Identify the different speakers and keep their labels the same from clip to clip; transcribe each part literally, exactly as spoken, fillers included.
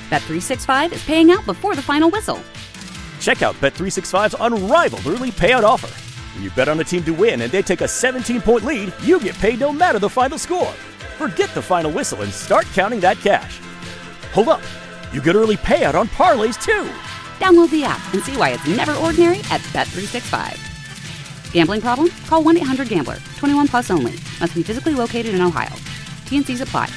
Speaker 1: Bet three sixty-five is paying out before the final whistle.
Speaker 2: Check out Bet three sixty-five's unrivaled early payout offer. When you bet on a team to win and they take a seventeen-point lead, you get paid no matter the final score. Forget the final whistle and start counting that cash. Hold up. You get early payout on parlays, too.
Speaker 1: Download the app and see why it's never ordinary at Bet three sixty-five. Gambling problem? Call one eight hundred gambler. twenty-one plus only. Must be physically located in Ohio. T N Cs apply.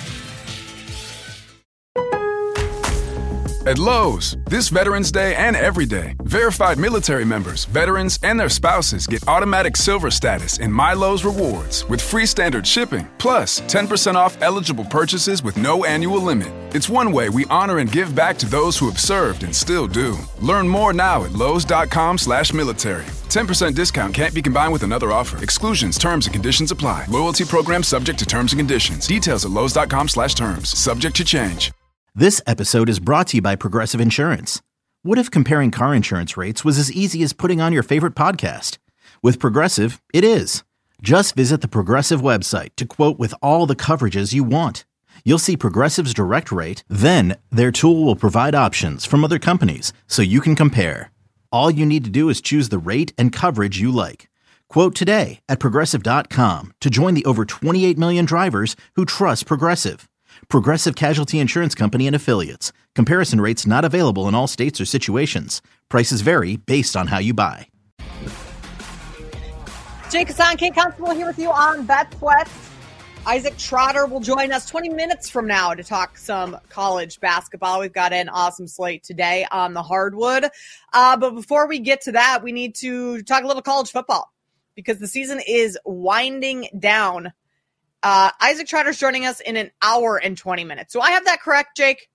Speaker 3: At Lowe's, this Veterans Day and every day, verified military members, veterans, and their spouses get automatic silver status in My Lowe's Rewards with free standard shipping, plus ten percent off eligible purchases with no annual limit. It's one way we honor and give back to those who have served and still do. Learn more now at lowes.com slash military. ten percent discount can't be combined with another offer. Exclusions, terms, and conditions apply. Loyalty program subject to terms and conditions. Details at lowes.com slash terms. Subject to change.
Speaker 4: This episode is brought to you by Progressive Insurance. What if comparing car insurance rates was as easy as putting on your favorite podcast? With Progressive, it is. Just visit the Progressive website to quote with all the coverages you want. You'll see Progressive's direct rate, then their tool will provide options from other companies so you can compare. All you need to do is choose the rate and coverage you like. Quote today at Progressive dot com to join the over twenty-eight million drivers who trust Progressive. Progressive Casualty Insurance Company and Affiliates. Comparison rates not available in all states or situations. Prices vary based on how you buy.
Speaker 5: Jake Hassan, Kate Constable here with you on Bet Sweat. Isaac Trotter will join us twenty minutes from now to talk some college basketball. We've got an awesome slate today on the hardwood. Uh, but before we get to that, we need to talk a little college football because the season is winding down. Uh, Isaac Trotter's joining us in an hour and twenty minutes. Do I have that correct, Jake?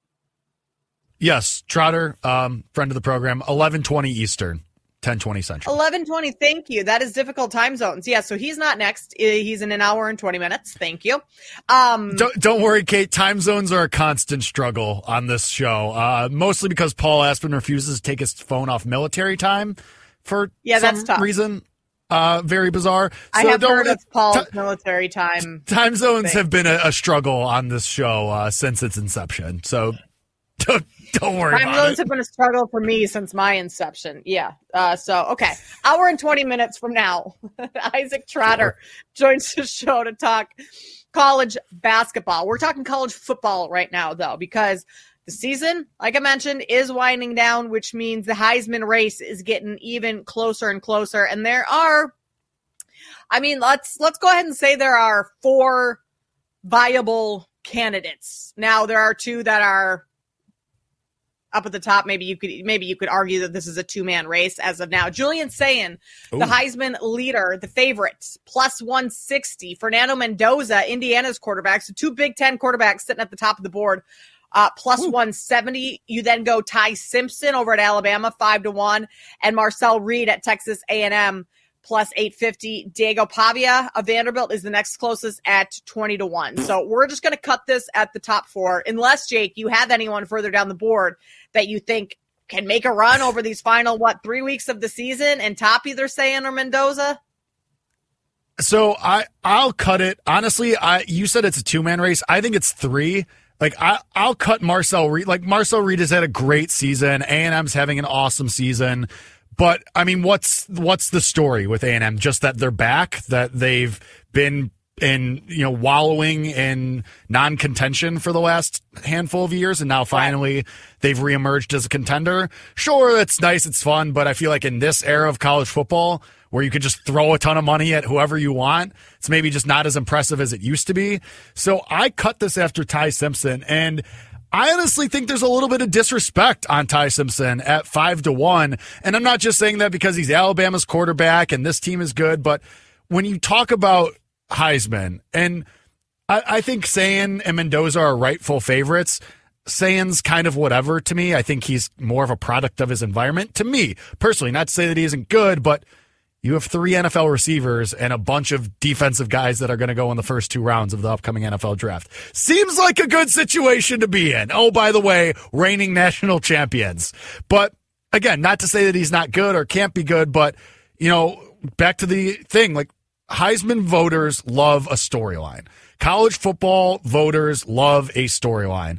Speaker 6: Yes, Trotter, um, friend of the program, eleven twenty Eastern, ten twenty Central.
Speaker 5: eleven twenty, thank you. That is difficult time zones. Yeah, so he's not next. He's in an hour and twenty minutes. Thank you. Um,
Speaker 6: don't, don't worry, Kate. Time zones are a constant struggle on this show, uh, mostly because Paul Aspen refuses to take his phone off military time for
Speaker 5: yeah,
Speaker 6: some
Speaker 5: that's tough.
Speaker 6: reason. Uh, very bizarre.
Speaker 5: I
Speaker 6: so
Speaker 5: have
Speaker 6: don't,
Speaker 5: heard of Paul's
Speaker 6: t-
Speaker 5: military time.
Speaker 6: Time zones
Speaker 5: thing.
Speaker 6: have been a, a struggle on this show uh, since its inception. So don't, don't worry
Speaker 5: time
Speaker 6: about
Speaker 5: zones
Speaker 6: it.
Speaker 5: have been a struggle for me since my inception. Yeah. Uh, so, okay. Hour and twenty minutes from now, Isaac Trotter sure. joins the show to talk college basketball. We're talking college football right now, though, because the season, like I mentioned, is winding down, which means the Heisman race is getting even closer and closer. And there are, I mean, let's let's go ahead and say there are four viable candidates. Now, there are two that are up at the top. Maybe you could maybe you could argue that this is a two-man race as of now. Julian Sayin, the Heisman leader, the favorite, plus one sixty. Fernando Mendoza, Indiana's quarterback. So two Big Ten quarterbacks sitting at the top of the board. Uh, plus Ooh. one seventy. You then go Ty Simpson over at Alabama, five to one, and Marcel Reed at Texas A and M, plus eight fifty. Diego Pavia of Vanderbilt is the next closest at twenty to one. So we're just going to cut this at the top four, unless, Jake, you have anyone further down the board that you think can make a run over these final, what, three weeks of the season and top either Sayin or Mendoza?
Speaker 6: So I, I'll cut it. Honestly, I you said it's a two-man race. I think it's three. Like, I, I'll cut Marcel Reed. Like, Marcel Reed has had a great season. A and M's having an awesome season. But, I mean, what's what's the story with A and M? Just that they're back, that they've been in, you know, wallowing in non-contention for the last handful of years, and now finally they've reemerged as a contender. Sure, it's nice, it's fun, but I feel like in this era of college football, where you could just throw a ton of money at whoever you want, it's maybe just not as impressive as it used to be. So I cut this after Ty Simpson, and I honestly think there's a little bit of disrespect on Ty Simpson at five to one. And I'm not just saying that because he's Alabama's quarterback and this team is good, but when you talk about Heisman, and I, I think Sayin and Mendoza are rightful favorites. Sayin's kind of whatever to me. I think he's more of a product of his environment to me personally, not to say that he isn't good, but you have three N F L receivers and a bunch of defensive guys that are going to go in the first two rounds of the upcoming N F L draft. Seems like a good situation to be in. Oh, by the way, reigning national champions. But again, not to say that he's not good or can't be good, but, you know, back to the thing, like Heisman voters love a storyline. College football voters love a storyline.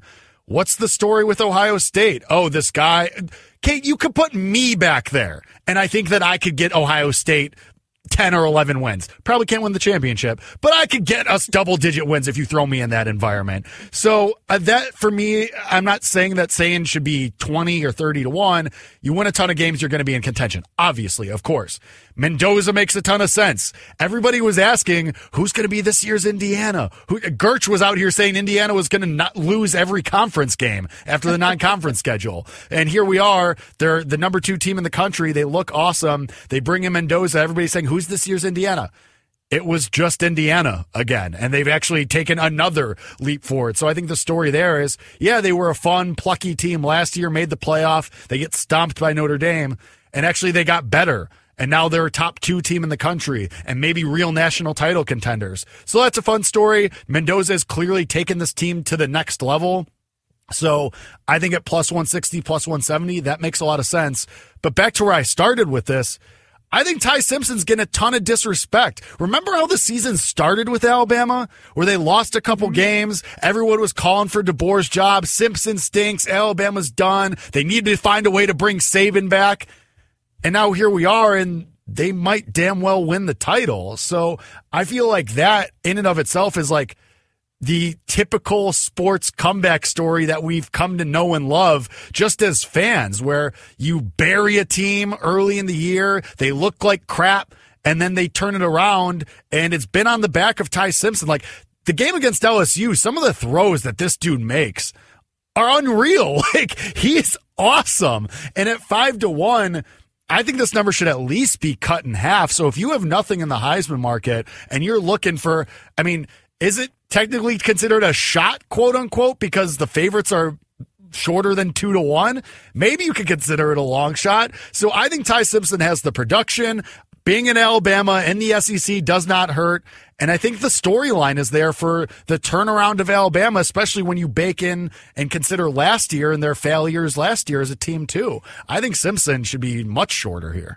Speaker 6: what's the story with Ohio State? Oh, this guy. Kate, you could put me back there, and I think that I could get Ohio State ten or eleven wins. Probably can't win the championship, but I could get us double-digit wins if you throw me in that environment. So uh, that, for me, I'm not saying that Sayin should be twenty or thirty to one. You win a ton of games, you're going to be in contention. Obviously, of course. Mendoza makes a ton of sense. Everybody was asking, who's going to be this year's Indiana? Who, Gertch was out here saying Indiana was going to not lose every conference game after the non-conference schedule. And here we are. They're the number two team in the country. They look awesome. They bring in Mendoza. Everybody's saying, who's this year's Indiana? It was just Indiana again, and they've actually taken another leap forward. So I think the story there is, yeah, they were a fun, plucky team last year, made the playoff. They get stomped by Notre Dame, and actually they got better. And now they're a top two team in the country and maybe real national title contenders. So that's a fun story. Mendoza has clearly taken this team to the next level. So I think at plus one sixty, plus one seventy, that makes a lot of sense. But back to where I started with this, I think Ty Simpson's getting a ton of disrespect. Remember how the season started with Alabama, where they lost a couple mm-hmm. games? Everyone was calling for DeBoer's job. Simpson stinks. Alabama's done. They need to find a way to bring Saban back. And now here we are, and they might damn well win the title. So I feel like that in and of itself is like the typical sports comeback story that we've come to know and love just as fans, where you bury a team early in the year, they look like crap, and then they turn it around, and it's been on the back of Ty Simpson. Like the game against L S U, some of the throws that this dude makes are unreal. Like he's awesome. And at five to one, I think this number should at least be cut in half. So if you have nothing in the Heisman market and you're looking for, I mean, is it technically considered a shot, quote unquote, because the favorites are shorter than two to one? Maybe you could consider it a long shot. So I think Ty Simpson has the production. Being in Alabama in the S E C does not hurt. And I think the storyline is there for the turnaround of Alabama, especially when you bake in and consider last year and their failures last year as a team too. I think Simpson should be much shorter here.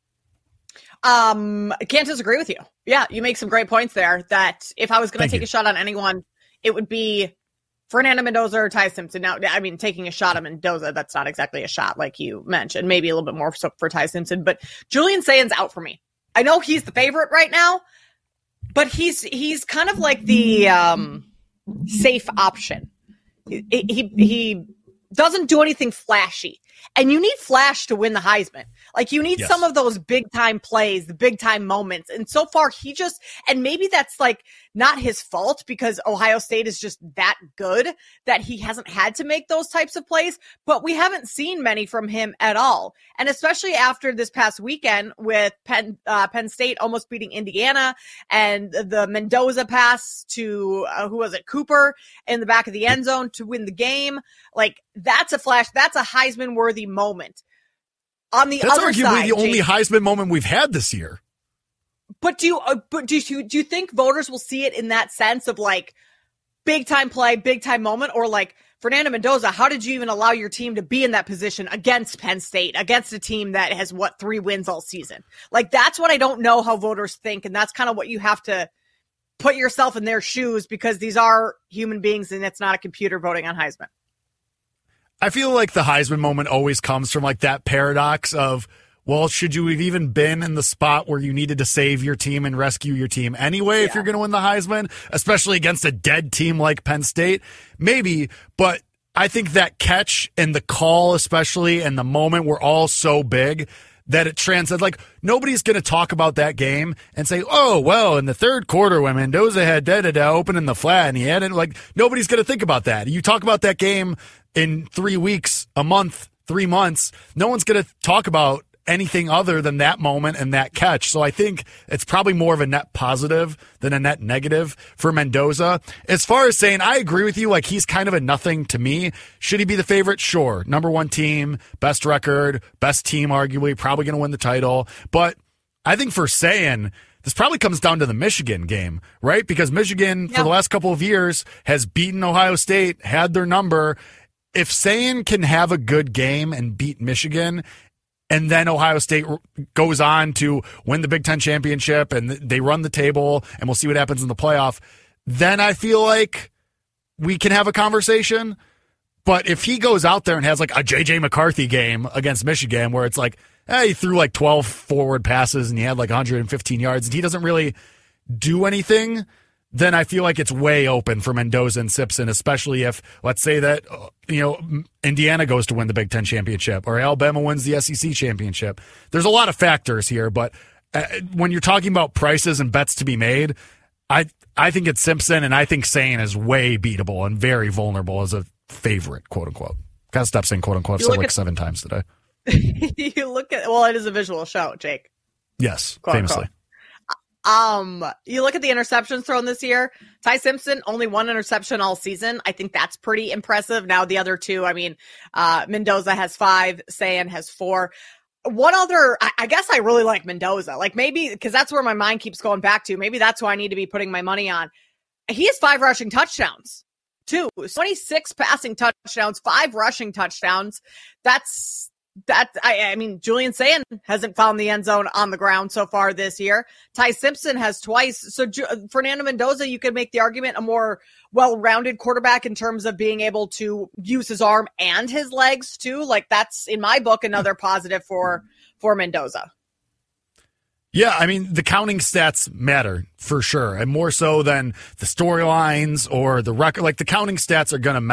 Speaker 5: Um, I can't disagree with you. Yeah, you make some great points there that if I was going to take
Speaker 6: you.
Speaker 5: a shot on anyone, it would be Fernando Mendoza or Ty Simpson. Now, I mean, taking a shot at Mendoza, that's not exactly a shot like you mentioned. Maybe a little bit more so for Ty Simpson, but Julian Sayin's out for me. I know he's the favorite right now, but he's he's kind of like the um, safe option. He, he he doesn't do anything flashy. And you need flash to win the Heisman. Like you need yes. some of those big time plays, the big time moments. And so far he just, and maybe that's like not his fault because Ohio State is just that good that he hasn't had to make those types of plays, but we haven't seen many from him at all. And especially after this past weekend with Penn, uh, Penn State almost beating Indiana and the Mendoza pass to, uh, who was it? Cooper in the back of the end zone to win the game. Like that's a flash. That's a Heisman worthy moment. On the
Speaker 6: That's
Speaker 5: other
Speaker 6: arguably
Speaker 5: side,
Speaker 6: the only
Speaker 5: Jason,
Speaker 6: Heisman moment we've had this year.
Speaker 5: But do you, uh, but do you, do you think voters will see it in that sense of like big time play, big time moment, or like Fernando Mendoza? How did you even allow your team to be in that position against Penn State, against a team that has what three wins all season? Like that's what I don't know how voters think, and that's kind of what you have to put yourself in their shoes because these are human beings and it's not a computer voting on Heisman.
Speaker 6: I feel like the Heisman moment always comes from like that paradox of, well, should you have even been in the spot where you needed to save your team and rescue your team anyway, yeah. if you're going to win the Heisman, especially against a dead team like Penn State? Maybe, but I think that catch and the call especially and the moment were all so big that it transcends. Like nobody's going to talk about that game and say, oh, well, in the third quarter when Mendoza had da-da-da opening the flat and he had it, like nobody's going to think about that. You talk about that game in three weeks, a month, three months, no one's going to talk about anything other than that moment and that catch. So I think it's probably more of a net positive than a net negative for Mendoza. As far as saying, I agree with you, like he's kind of a nothing to me. Should he be the favorite? Sure. Number one team, best record, best team, arguably, probably going to win the title. But I think for saying, this probably comes down to the Michigan game, right? Because Michigan, yeah. for the last couple of years, has beaten Ohio State, had their number. If Sayin can have a good game and beat Michigan, and then Ohio State goes on to win the Big Ten championship and they run the table and we'll see what happens in the playoff, then I feel like we can have a conversation. But if he goes out there and has like a J J McCarthy game against Michigan where it's like, hey, he threw like twelve forward passes and he had like one hundred fifteen yards and he doesn't really do anything, then I feel like it's way open for Mendoza and Simpson, especially if, let's say that, you know, Indiana goes to win the Big Ten championship or Alabama wins the S E C championship. There's a lot of factors here, but uh, when you're talking about prices and bets to be made, I I think it's Simpson, and I think Sain is way beatable and very vulnerable as a favorite, quote unquote. Gotta stop saying quote unquote. I've said like at, seven times today.
Speaker 5: You look at, well, it is a visual show, Jake.
Speaker 6: Yes,
Speaker 5: quote,
Speaker 6: famously.
Speaker 5: Quote. Um, you look at the interceptions thrown this year. Ty Simpson, only one interception all season. I think that's pretty impressive. Now the other two, I mean, uh, Mendoza has five, Sain has four. One other, I, I guess I really like Mendoza. Like maybe, because that's where my mind keeps going back to. Maybe that's who I need to be putting my money on. He has five rushing touchdowns, too. twenty-six passing touchdowns, five rushing touchdowns. That's That I, I mean, Julian Sain hasn't found the end zone on the ground so far this year. Ty Simpson has twice. So Ju- Fernando Mendoza, you could make the argument a more well-rounded quarterback in terms of being able to use his arm and his legs too. Like that's in my book another positive for for Mendoza.
Speaker 6: Yeah, I mean, the counting stats matter for sure, and more so than the storylines or the record. Like the counting stats are going to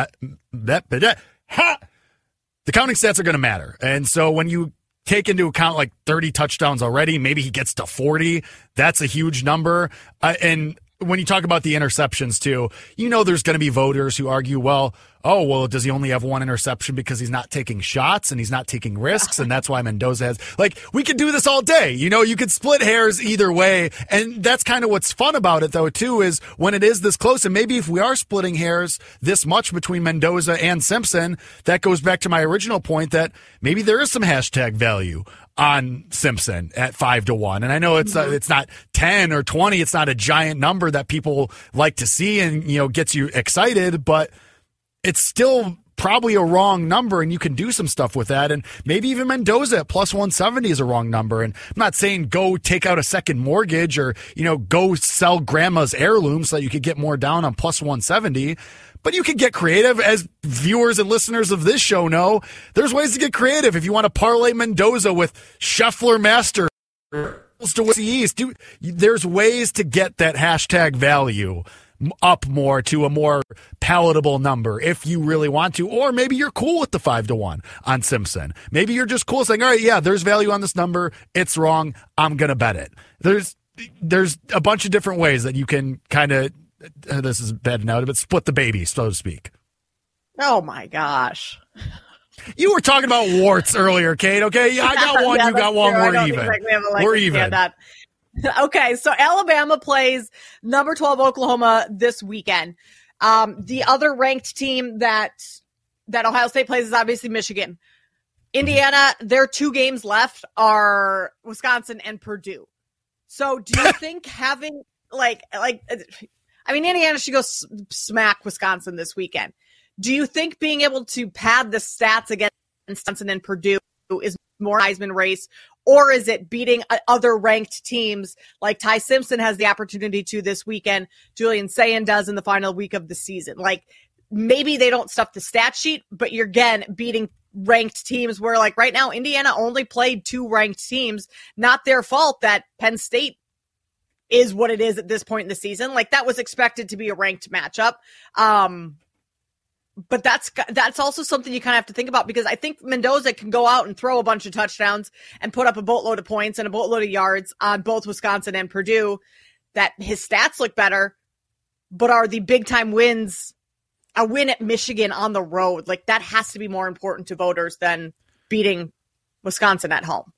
Speaker 6: ma- ha. The counting stats are going to matter. And so when you take into account like thirty touchdowns already, maybe he gets to forty, that's a huge number. Uh, and when you talk about the interceptions too, you know there's going to be voters who argue, well, oh, well, does he only have one interception because he's not taking shots and he's not taking risks, and that's why Mendoza has... Like, we could do this all day. You know, you could split hairs either way, and that's kind of what's fun about it, though, too, is when it is this close, and maybe if we are splitting hairs this much between Mendoza and Simpson, that goes back to my original point that maybe there is some hashtag value on Simpson at five to one. And I know it's uh, it's not ten or twenty. It's not a giant number that people like to see and, you know, gets you excited, but it's still probably a wrong number, and you can do some stuff with that. And maybe even Mendoza at plus one seventy is a wrong number. And I'm not saying go take out a second mortgage or, you know, go sell grandma's heirloom so that you could get more down on plus one seventy. But you can get creative. As viewers and listeners of this show know, there's ways to get creative. If you want to parlay Mendoza with Scheffler Master to the East, there's ways to get that hashtag value up more to a more palatable number if you really want to. Or maybe you're cool with the five to one on Simpson. Maybe you're just cool saying, all right, yeah, there's value on this number. It's wrong. I'm going to bet it. There's, there's a bunch of different ways that you can kind of, Uh, this is bad now, but split the baby, so to speak.
Speaker 5: Oh my gosh.
Speaker 6: You were talking about warts earlier, Kate. Okay, yeah, I got one,
Speaker 5: yeah,
Speaker 6: you got one.
Speaker 5: True.
Speaker 6: We're even.
Speaker 5: Like we
Speaker 6: we're even.
Speaker 5: That. Okay, so Alabama plays number twelve Oklahoma this weekend. Um, the other ranked team that that Ohio State plays is obviously Michigan. Indiana, their two games left are Wisconsin and Purdue. So do you think having like like I mean, Indiana should go s- smack Wisconsin this weekend. Do you think being able to pad the stats against Wisconsin and Purdue is more Heisman race, or is it beating other ranked teams like Ty Simpson has the opportunity to this weekend, Julian Sain does in the final week of the season? Like maybe they don't stuff the stat sheet, but you're again beating ranked teams where like right now Indiana only played two ranked teams. Not their fault that Penn State is what it is at this point in the season. Like that was expected to be a ranked matchup. Um, but that's, that's also something you kind of have to think about, because I think Mendoza can go out and throw a bunch of touchdowns and put up a boatload of points and a boatload of yards on both Wisconsin and Purdue, that his stats look better, but are the big time wins a win at Michigan on the road? Like that has to be more important to voters than beating Wisconsin at home.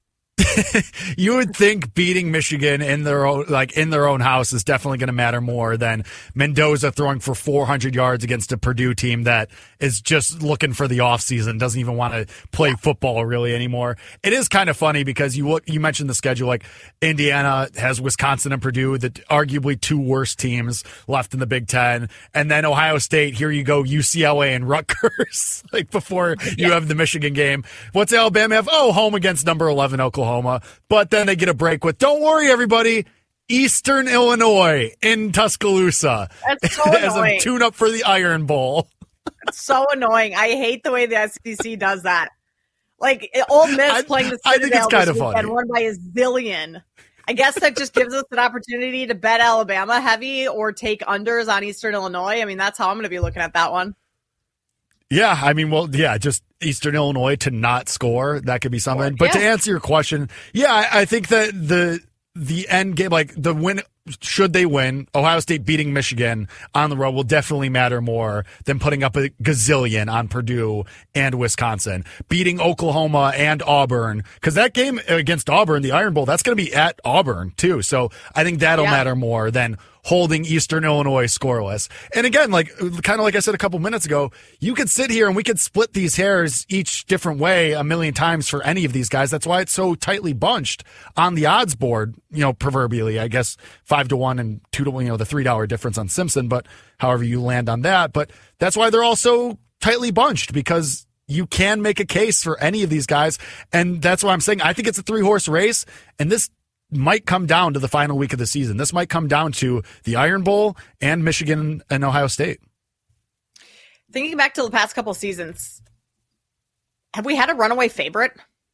Speaker 6: You would think beating Michigan in their own, like in their own house is definitely going to matter more than Mendoza throwing for four hundred yards against a Purdue team that is just looking for the offseason, doesn't even want to play football really anymore. It is kind of funny because you look, you mentioned the schedule, like Indiana has Wisconsin and Purdue, the arguably two worst teams left in the Big Ten. And then Ohio State, here you go, U C L A and Rutgers, like before you yeah. have the Michigan game. What's Alabama have? Oh, home against number eleven Oklahoma. But then they get a break with, don't worry, everybody, Eastern Illinois in Tuscaloosa.
Speaker 5: That's so
Speaker 6: as
Speaker 5: annoying.
Speaker 6: a tune-up for the Iron Bowl.
Speaker 5: It's so annoying. I hate the way the S E C does that. Like, Ole Miss
Speaker 6: I,
Speaker 5: playing the
Speaker 6: I think it's kind of funny.
Speaker 5: And won by a zillion. I guess that just gives us an opportunity to bet Alabama heavy or take unders on Eastern Illinois. I mean, that's how I'm going to be looking at that one.
Speaker 6: Yeah, I mean, well, yeah, just Eastern Illinois to not score. That could be something. But
Speaker 5: yeah.
Speaker 6: to answer your question, yeah, I, I think that the the end game, like the win, should they win, Ohio State beating Michigan on the road will definitely matter more than putting up a gazillion on Purdue and Wisconsin. Beating Oklahoma and Auburn, because that game against Auburn, the Iron Bowl, that's going to be at Auburn too. So I think that'll yeah. matter more than holding Eastern Illinois scoreless. And again, like kind of like I said a couple minutes ago, you could sit here and we could split these hairs each different way a million times for any of these guys. That's why it's so tightly bunched on the odds board, you know, proverbially, I guess five to one and two to one, you know, the three dollar difference on Simpson, but however you land on that. But that's why they're all so tightly bunched, because you can make a case for any of these guys. And that's why I'm saying I think it's a three horse race. And this might come down to the final week of the season. This might come down to the Iron Bowl and Michigan and Ohio State.
Speaker 5: Thinking back to the past couple seasons, have we had a runaway favorite?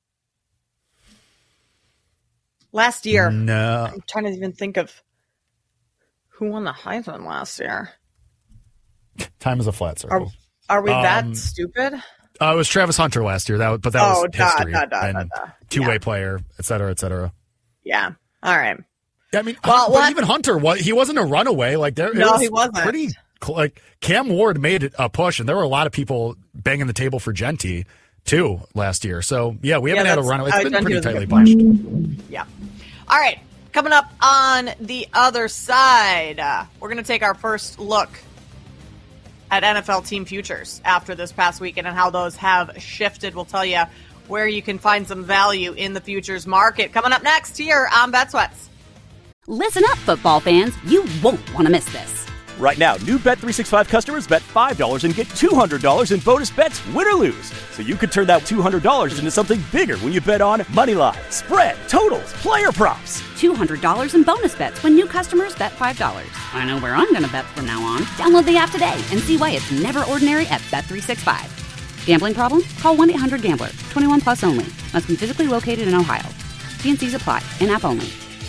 Speaker 5: Last year.
Speaker 6: No.
Speaker 5: I'm trying to even think of who won the Heisman last year.
Speaker 6: Time is a flat circle.
Speaker 5: Are, are we that
Speaker 6: um,
Speaker 5: stupid?
Speaker 6: Uh, it was Travis Hunter last year, that, but that
Speaker 5: oh,
Speaker 6: was
Speaker 5: da,
Speaker 6: history.
Speaker 5: Da, da,
Speaker 6: and
Speaker 5: da, da.
Speaker 6: two-way
Speaker 5: yeah.
Speaker 6: player, et cetera, et cetera.
Speaker 5: Yeah. All right.
Speaker 6: I mean,
Speaker 5: well,
Speaker 6: but
Speaker 5: what?
Speaker 6: even Hunter, what he wasn't a runaway. Like there,
Speaker 5: no,
Speaker 6: it was
Speaker 5: he wasn't.
Speaker 6: Pretty like Cam Ward made a push, and there were a lot of people banging the table for Genty too last year. So yeah, we haven't
Speaker 5: yeah,
Speaker 6: had a runaway. It's
Speaker 5: uh,
Speaker 6: been
Speaker 5: Genty
Speaker 6: pretty
Speaker 5: was
Speaker 6: tightly
Speaker 5: good.
Speaker 6: bunched.
Speaker 5: Yeah. All right. Coming up on the other side, uh, we're going to take our first look at N F L team futures after this past weekend and how those have shifted. We'll tell you where you can find some value in the futures market. Coming up next here on Bet Sweats.
Speaker 1: Listen up, football fans. You won't want to miss this.
Speaker 2: Right now, new Bet three sixty-five customers bet five dollars and get two hundred dollars in bonus bets, win or lose. So you could turn that two hundred dollars into something bigger when you bet on moneyline, spread, totals, player props.
Speaker 1: two hundred dollars in bonus bets when new customers bet five dollars. I know where I'm going to bet from now on. Download the app today and see why it's never ordinary at Bet three sixty-five. Gambling problem? Call one eight hundred gambler. twenty-one plus only. Must be physically located in Ohio. T N Cs apply. In-app only.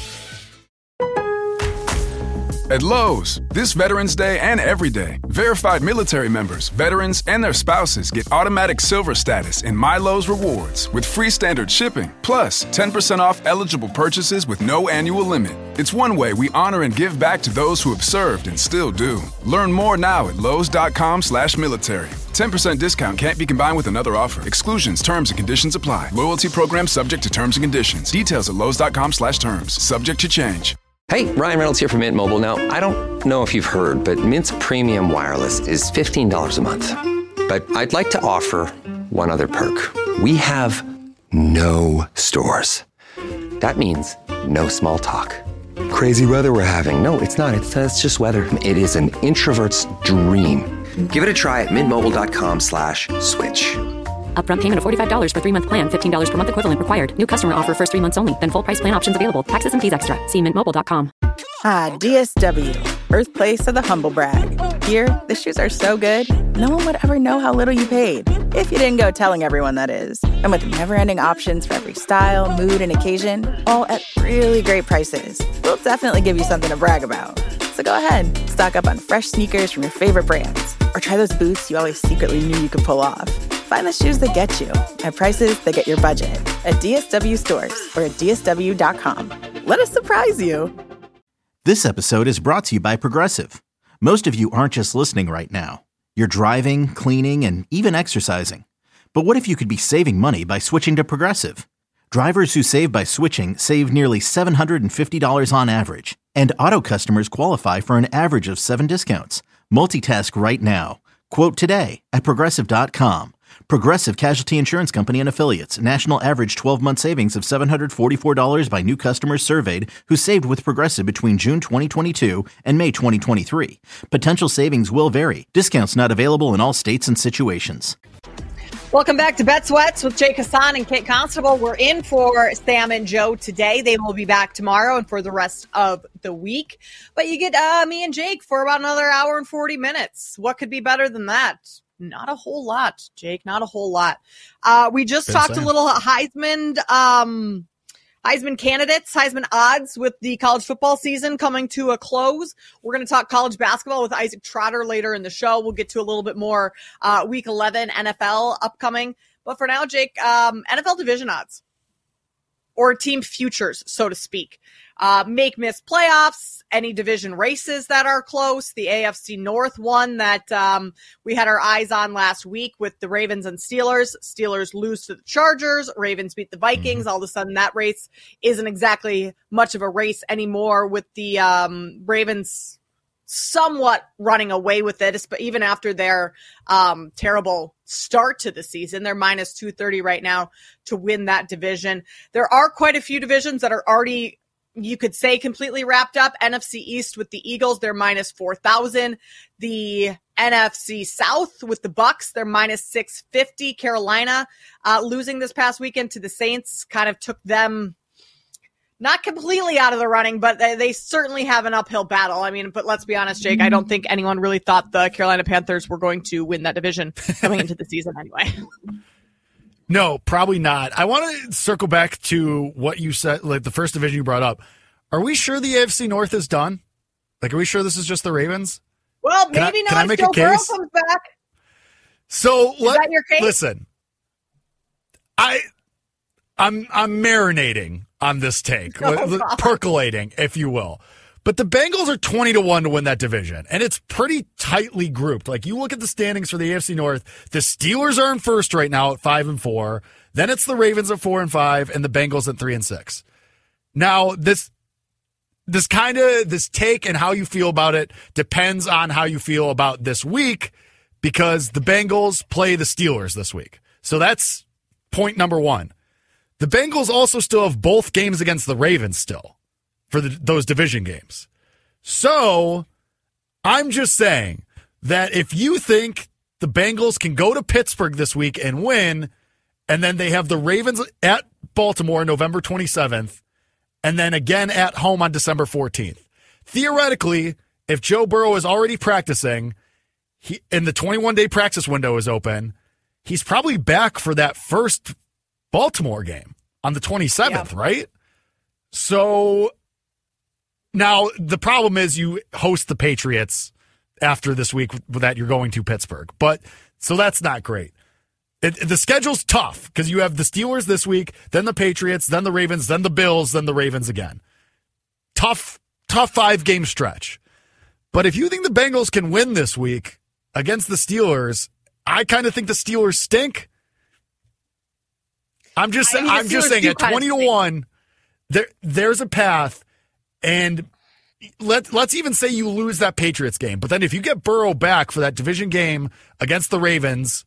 Speaker 3: At Lowe's, this Veterans Day and every day, verified military members, veterans, and their spouses get automatic silver status in My Lowe's Rewards with free standard shipping, plus ten percent off eligible purchases with no annual limit. It's one way we honor and give back to those who have served and still do. Learn more now at lowes.com slash military. ten percent discount can't be combined with another offer. Exclusions, terms, and conditions apply. Loyalty program subject to terms and conditions. Details at lowes.com slash terms. Subject to change.
Speaker 7: Hey, Ryan Reynolds here from Mint Mobile. Now, I don't know if you've heard, but Mint's premium wireless is fifteen dollars a month. But I'd like to offer one other perk. We have no stores. That means no small talk. Crazy weather we're having. No, it's not. It's, uh, it's just weather. It is an introvert's dream. Give it a try at mintmobile.com slash switch.
Speaker 8: Upfront payment of forty-five dollars for three-month plan, fifteen dollars per month equivalent required. New customer offer first three months only. Then full price plan options available. Taxes and fees extra. See mint mobile dot com.
Speaker 9: Ah, D S W, birthplace of the humble brag. Here, the shoes are so good, no one would ever know how little you paid. If you didn't go telling everyone, that is. And with never-ending options for every style, mood, and occasion, all at really great prices, we'll definitely give you something to brag about. So go ahead, stock up on fresh sneakers from your favorite brands, or try those boots you always secretly knew you could pull off. Find the shoes that get you at prices that get your budget at D S W stores or at D S W dot com. Let us surprise you.
Speaker 4: This episode is brought to you by Progressive. Most of you aren't just listening right now. You're driving, cleaning, and even exercising. But what if you could be saving money by switching to Progressive? Drivers who save by switching save nearly seven hundred fifty dollars on average. And auto customers qualify for an average of seven discounts. Multitask right now. Quote today at Progressive dot com. Progressive Casualty Insurance Company and Affiliates. National average twelve-month savings of seven hundred forty-four dollars by new customers surveyed who saved with Progressive between June twenty twenty-two and May twenty twenty-three. Potential savings will vary. Discounts not available in all states and situations.
Speaker 5: Welcome back to Bet Sweats with Jake Hassan and Kate Constable. We're in for Sam and Joe today. They will be back tomorrow and for the rest of the week. But you get uh, me and Jake for about another hour and forty minutes. What could be better than that? Not a whole lot, Jake. Not a whole lot. Uh, we just
Speaker 6: Been
Speaker 5: talked
Speaker 6: saying.
Speaker 5: a little Heisman, um, Heisman candidates, Heisman odds with the college football season coming to a close. We're going to talk college basketball with Isaac Trotter later in the show. We'll get to a little bit more uh, Week eleven N F L upcoming. But for now, Jake, um, N F L division odds or team futures, so to speak. Uh, make miss playoffs, any division races that are close. The A F C North one that um, we had our eyes on last week with the Ravens and Steelers. Steelers lose to the Chargers. Ravens beat the Vikings. Mm-hmm. All of a sudden, that race isn't exactly much of a race anymore with the um, Ravens somewhat running away with it, but even after their um, terrible start to the season. They're minus two thirty right now to win that division. There are quite a few divisions that are already, you could say, completely wrapped up. N F C East with the Eagles, they're minus four thousand. The N F C South with the Bucks, they're minus six fifty. Carolina uh, losing this past weekend to the Saints kind of took them not completely out of the running, but they, they certainly have an uphill battle. I mean, but let's be honest, Jake, I don't think anyone really thought the Carolina Panthers were going to win that division coming into the season anyway.
Speaker 6: No, probably not. I want to circle back to what you said, like the first division you brought up. Are we sure the A F C North is done? Like, are we sure this is just the Ravens?
Speaker 5: Well,
Speaker 6: Can
Speaker 5: maybe
Speaker 6: I- can I
Speaker 5: not
Speaker 6: make
Speaker 5: if
Speaker 6: a
Speaker 5: Joe Burrow
Speaker 6: case?
Speaker 5: comes back.
Speaker 6: So
Speaker 5: Is
Speaker 6: let,
Speaker 5: that your case?
Speaker 6: listen, I, I'm I'm marinating on this take,
Speaker 5: No
Speaker 6: L-
Speaker 5: problem.
Speaker 6: percolating, if you will. But the Bengals are twenty to one to win that division, and it's pretty tightly grouped. Like, you look at the standings for the A F C North, the Steelers are in first right now at five and four. Then it's the Ravens at four and five, and the Bengals at three and six. Now, this this kind of this take and how you feel about it depends on how you feel about this week, because the Bengals play the Steelers this week. So that's point number one. The Bengals also still have both games against the Ravens still for the, those division games. So I'm just saying that if you think the Bengals can go to Pittsburgh this week and win, and then they have the Ravens at Baltimore November twenty-seventh, and then again at home on December fourteenth. Theoretically, if Joe Burrow is already practicing, he, and the twenty-one day practice window is open, he's probably back for that first Baltimore game on the twenty-seventh,
Speaker 5: Yeah.
Speaker 6: right? So now the problem is you host the Patriots after this week that you're going to Pittsburgh. But so that's not great. It, the schedule's tough because you have the Steelers this week, then the Patriots, then the Ravens, then the Bills, then the Ravens again. Tough, tough five-game stretch. But if you think the Bengals can win this week against the Steelers, I kind of think the Steelers stink. I'm just,
Speaker 5: I mean, the
Speaker 6: I'm just
Speaker 5: Steelers
Speaker 6: saying
Speaker 5: do
Speaker 6: at
Speaker 5: kinda
Speaker 6: twenty to
Speaker 5: stink.
Speaker 6: one, there, there's a path, and let let's even say you lose that Patriots game, but then if you get Burrow back for that division game against the Ravens,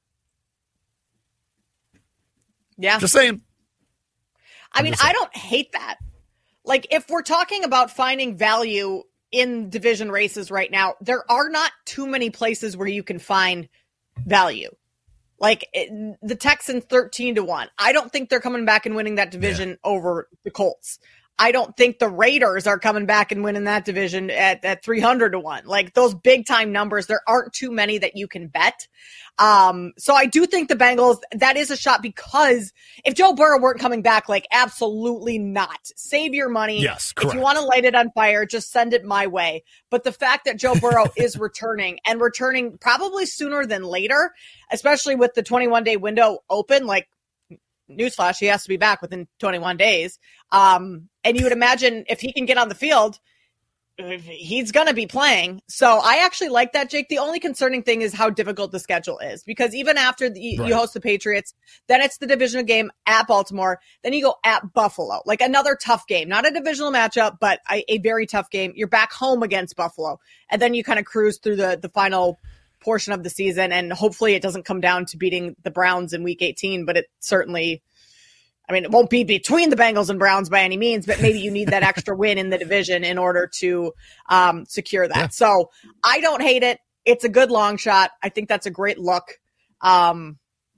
Speaker 5: Yeah.
Speaker 6: just saying.
Speaker 5: I mean, I don't hate that. Like, if we're talking about finding value in division races right now, there are not too many places where you can find value. Like, it, the Texans thirteen to one. I don't think they're coming back and winning that division over the Colts. I don't think the Raiders are coming back and winning that division at, at three hundred to one. Like, those big time numbers, there aren't too many that you can bet. Um, so I do think the Bengals, that is a shot, because if Joe Burrow weren't coming back, like, absolutely not. Save your money.
Speaker 6: Yes,
Speaker 5: If
Speaker 6: correct.
Speaker 5: you want to light it on fire, just send it my way. But the fact that Joe Burrow is returning, and returning probably sooner than later, especially with the twenty-one day window open, like, newsflash, he has to be back within twenty-one days. Um, and you would imagine if he can get on the field, he's going to be playing. So I actually like that, Jake. The only concerning thing is how difficult the schedule is, because even after the,
Speaker 6: Right.
Speaker 5: you host the Patriots, then it's the divisional game at Baltimore. Then you go at Buffalo, like another tough game, not a divisional matchup, but a, a very tough game. You're back home against Buffalo, and then you kind of cruise through the, the final portion of the season. And hopefully it doesn't come down to beating the Browns in week eighteen, but it certainly, I mean, it won't be between the Bengals and Browns by any means, but maybe you need that extra win in the division in order to um, secure that.
Speaker 6: Yeah.
Speaker 5: So I don't hate it. It's a good long shot. I think that's a great look. Um,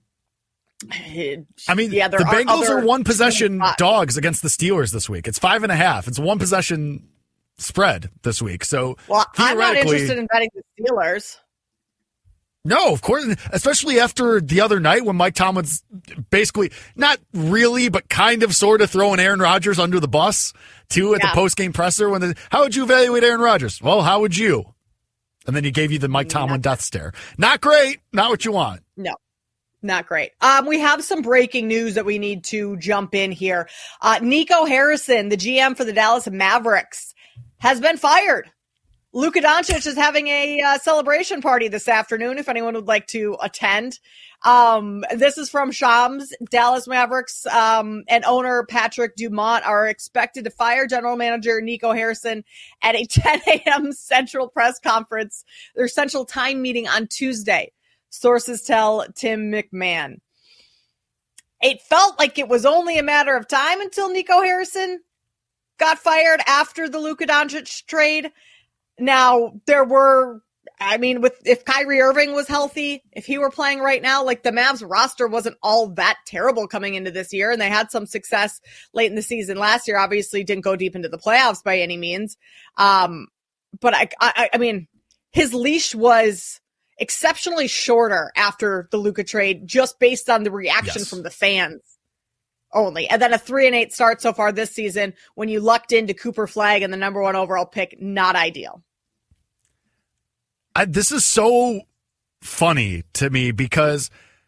Speaker 6: I mean,
Speaker 5: yeah, there
Speaker 6: the
Speaker 5: are
Speaker 6: Bengals
Speaker 5: other
Speaker 6: are one possession
Speaker 5: spots.
Speaker 6: dogs against the Steelers this week. It's five and a half. It's a one possession spread this week. So
Speaker 5: Well, I'm not
Speaker 6: theoretically,
Speaker 5: interested in betting the Steelers.
Speaker 6: No, of course, especially after the other night when Mike Tomlin's basically, not really, but kind of sort of throwing Aaron Rodgers under the bus, too, at yeah. the post-game presser. When the, how would you evaluate Aaron Rodgers? Well, how would you? And then he gave you the Mike Tomlin death stare. Not great. Not what you want.
Speaker 5: No. Not great. Um, we have some breaking news that we need to jump in here. Uh, Nico Harrison, the G M for the Dallas Mavericks, has been fired. Luka Doncic is having a uh, celebration party this afternoon, if anyone would like to attend. Um, this is from Shams. Dallas Mavericks um, and owner Patrick Dumont are expected to fire general manager Nico Harrison at a ten a.m. Central press conference, their Central Time meeting on Tuesday. Sources tell Tim McMahon. It felt like it was only a matter of time until Nico Harrison got fired after the Luka Doncic trade. Now, there were, I mean, with if Kyrie Irving was healthy, if he were playing right now, like the Mavs roster wasn't all that terrible coming into this year, and they had some success late in the season last year. Obviously, didn't go deep into the playoffs by any means. Um, but I, I, I mean, his leash was exceptionally shorter after the Luka trade, just based on the reaction yes. from the fans only. And then a three and eight start so far this season when you lucked into Cooper Flagg and the number one overall pick, not ideal.
Speaker 6: I, this is so funny to me because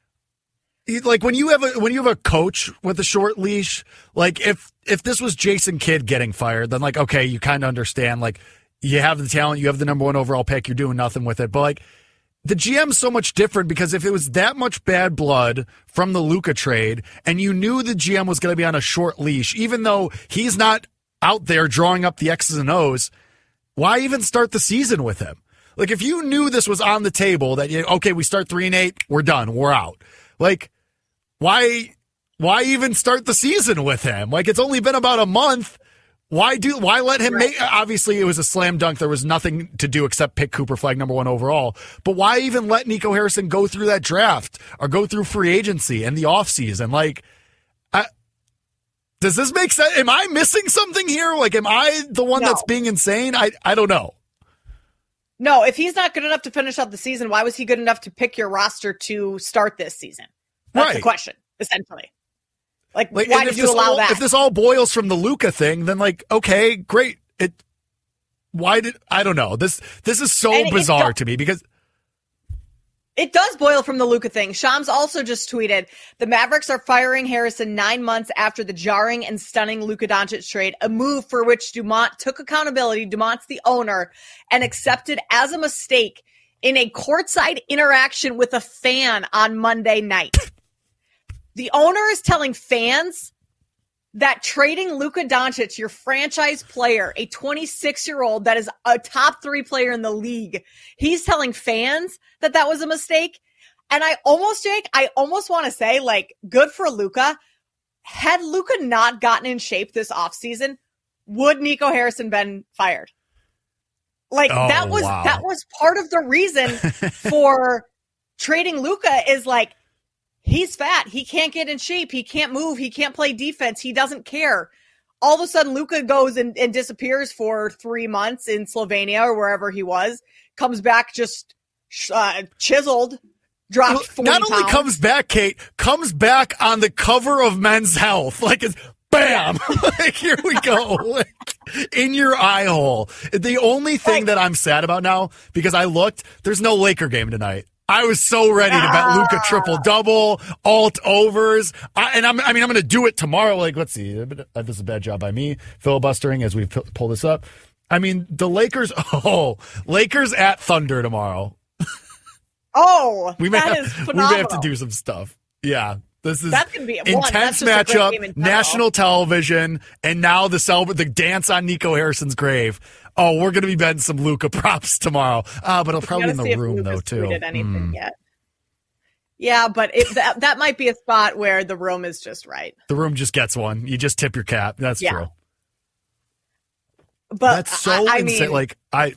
Speaker 6: like when you have a, when you have a coach with a short leash, like if, if this was Jason Kidd getting fired, then like, okay, you kind of understand, like you have the talent, you have the number one overall pick, you're doing nothing with it. But like, the G M's so much different because if it was that much bad blood from the Luka trade and you knew the G M was going to be on a short leash, even though he's not out there drawing up the X's and O's, why even start the season with him? Like if you knew this was on the table that, okay, we start three and eight, we're done, we're out. Like why, why even start the season with him? Like it's only been about a month. Why do? Why let him make? Obviously, it was a slam dunk. There was nothing to do except pick Cooper Flagg number one overall. But why even let Nico Harrison go through that draft or go through free agency and the offseason? Like, I, does this make sense? Am I missing something here? Like, am I the one no. that's being insane? I I don't know.
Speaker 5: No, if he's not good enough to finish out the season, why was he good enough to pick your roster to start this season? That's right. the question, essentially. Like, like why did you allow
Speaker 6: all,
Speaker 5: that?
Speaker 6: If this all boils from the Luka thing, then like, okay, great. It. Why did I don't know this? This is so and bizarre it, to me because
Speaker 5: it does boil from the Luka thing. Shams also just tweeted the Mavericks are firing Harrison nine months after the jarring and stunning Luka Doncic trade, a move for which Dumont took accountability. Dumont's the owner and accepted as a mistake in a courtside interaction with a fan on Monday night. The owner is telling fans that trading Luka Doncic, your franchise player, a twenty-six-year-old that is a top three player in the league, he's telling fans that that was a mistake. And I almost, Jake, I almost want to say, like, good for Luka. Had Luka not gotten in shape this offseason, would Nico Harrison been fired? Like, oh, that was wow. that was part of the reason for trading Luka is like, he's fat. He can't get in shape. He can't move. He can't play defense. He doesn't care. All of a sudden, Luka goes and, and disappears for three months in Slovenia or wherever he was, comes back just uh, chiseled, dropped forty
Speaker 6: Not only
Speaker 5: pounds.
Speaker 6: comes back, Kate, comes back on the cover of Men's Health. Like, it's bam! Like, here we go. Like, in your eye hole. The only thing like, that I'm sad about now, because I looked, there's no Laker game tonight. I was so ready to bet Luka triple double, alt overs, I, and I'm, I mean I'm going to do it tomorrow. Like, let's see, this is a bad job by me filibustering as we p- pull this up. I mean the Lakers. Oh, Lakers at Thunder tomorrow.
Speaker 5: Oh,
Speaker 6: we may
Speaker 5: that
Speaker 6: have,
Speaker 5: is phenomenal.
Speaker 6: We may have to do some stuff. Yeah, this is
Speaker 5: that's gonna be
Speaker 6: intense
Speaker 5: one,
Speaker 6: matchup, in national television, and now the cel- the dance on Nico Harrison's grave. Oh, we're going to be betting some Luka props tomorrow. Uh, but it'll probably in the room, though, too.
Speaker 5: Anything
Speaker 6: mm.
Speaker 5: yet. Yeah, but it, that, that might be a spot where the room is just right.
Speaker 6: The room just gets one. You just tip your cap. That's
Speaker 5: yeah.
Speaker 6: true.
Speaker 5: But
Speaker 6: that's so
Speaker 5: I, I
Speaker 6: insane.
Speaker 5: mean,
Speaker 6: like, I.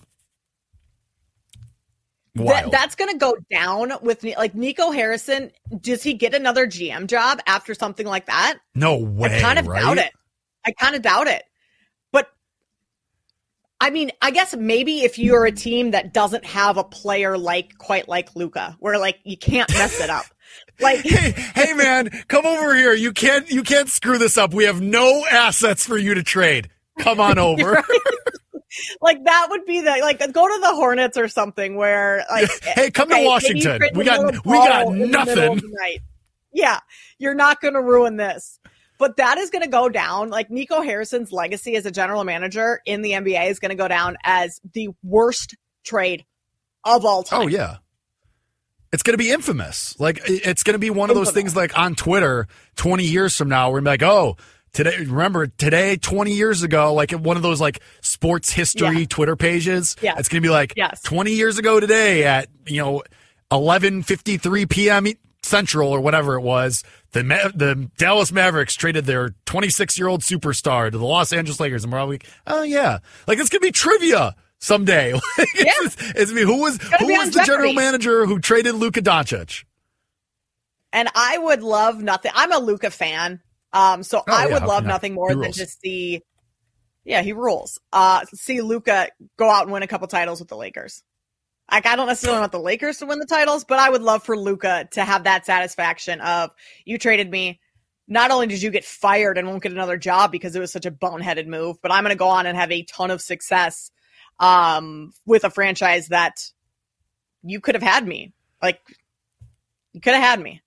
Speaker 5: That, that's going to go down with, like, Nico Harrison. Does he get another G M job after something like that?
Speaker 6: No way.
Speaker 5: I kind of
Speaker 6: right?
Speaker 5: doubt it. I kind of doubt it. I mean, I guess maybe if you're a team that doesn't have a player like quite like Luka, where like you can't mess it up. Like,
Speaker 6: hey, hey, man, come over here. You can't, you can't screw this up. We have no assets for you to trade. Come on over.
Speaker 5: Right? Like that would be the like go to the Hornets or something where like
Speaker 6: hey, come
Speaker 5: okay,
Speaker 6: to Washington. We got, we got nothing.
Speaker 5: Yeah, you're not going to ruin this. But that is going to go down. Like Nico Harrison's legacy as a general manager in the N B A is going to go down as the worst trade of all time.
Speaker 6: Oh, yeah. It's going to be infamous. Like, it's going to be one of those things like on Twitter twenty years from now, we're like, oh, today, remember today, twenty years ago, like one of those like sports history yeah. Twitter pages.
Speaker 5: Yeah.
Speaker 6: It's going to be like
Speaker 5: yes.
Speaker 6: twenty years ago today at, you know, eleven fifty-three p.m. Central or whatever it was, the Ma- the Dallas Mavericks traded their twenty-six-year-old superstar to the Los Angeles Lakers, and we're all like, oh yeah, like it's gonna be trivia someday. yeah. it's, it's, it's, who was who was the Jeopardy. General manager who traded Luka Doncic?
Speaker 5: And I would love nothing. I'm a Luka fan, um, so oh, I yeah, would love yeah. nothing more than just see, yeah, he rules. Uh, see Luka go out and win a couple titles with the Lakers. Like, I don't necessarily want the Lakers to win the titles, but I would love for Luka to have that satisfaction of, you traded me. Not only did you get fired and won't get another job because it was such a boneheaded move, but I'm going to go on and have a ton of success um, with a franchise that you could have had me. Like, you could have had me.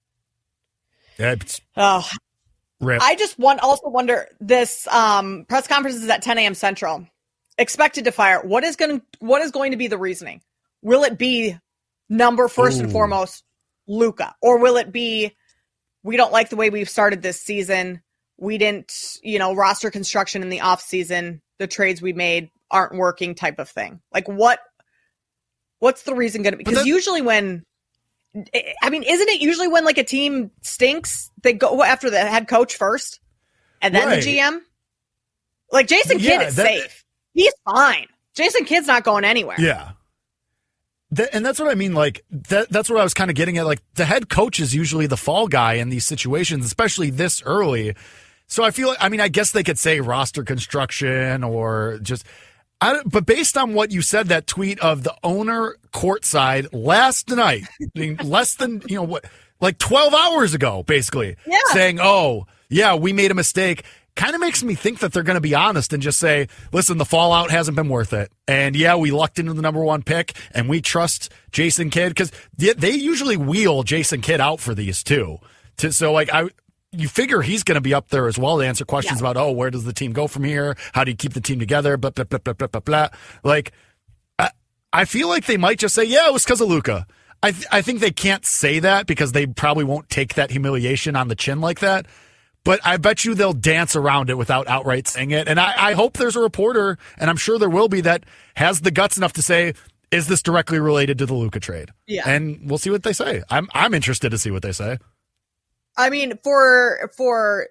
Speaker 6: Yeah,
Speaker 5: oh,
Speaker 6: rip.
Speaker 5: I just want also wonder this um, press conference is at ten a.m. Central. Expected to fire. What is going to what is going to be the reasoning? Will it be number first Ooh. and foremost, Luka? Or will it be, we don't like the way we've started this season. We didn't, you know, roster construction in the off season. The trades we made aren't working type of thing. Like what, what's the reason going to be? Because that- usually when, I mean, isn't it usually when like a team stinks, they go after the head coach first and then right. the G M? Like Jason Kidd yeah, is that- safe. He's fine. Jason Kidd's not going anywhere.
Speaker 6: Yeah. That, and that's what I mean. Like that, that's what I was kind of getting at. Like the head coach is usually the fall guy in these situations, especially this early. So I feel like, I mean, I guess they could say roster construction or just, I, but based on what you said, that tweet of the owner courtside last night, I mean, less than, you know, what, like twelve hours ago, basically
Speaker 5: yeah.
Speaker 6: saying, oh yeah, we made a mistake. Kind of makes me think that they're going to be honest and just say, listen, the fallout hasn't been worth it. And yeah, we lucked into the number one pick and we trust Jason Kidd because they usually wheel Jason Kidd out for these too. To, so like I, you figure he's going to be up there as well to answer questions yeah. about, oh, where does the team go from here? How do you keep the team together? Blah, blah, blah, blah, blah, blah, blah. Like, I, I feel like they might just say, yeah, it was because of Luka. I, th- I think they can't say that because they probably won't take that humiliation on the chin like that. But I bet you they'll dance around it without outright saying it. And I, I hope there's a reporter, and I'm sure there will be, that has the guts enough to say, is this directly related to the Luka trade?
Speaker 5: Yeah.
Speaker 6: And we'll see what they say. I'm I'm interested to see what they say.
Speaker 5: I mean, for for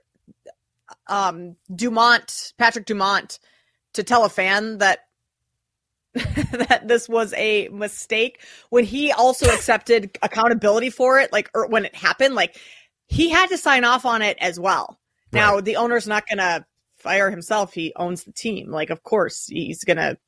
Speaker 5: um, Dumont, Patrick Dumont, to tell a fan that that this was a mistake when he also accepted accountability for it, like or when it happened, like he had to sign off on it as well. Right. Now, the owner's not going to fire himself. He owns the team. Like, of course, he's going to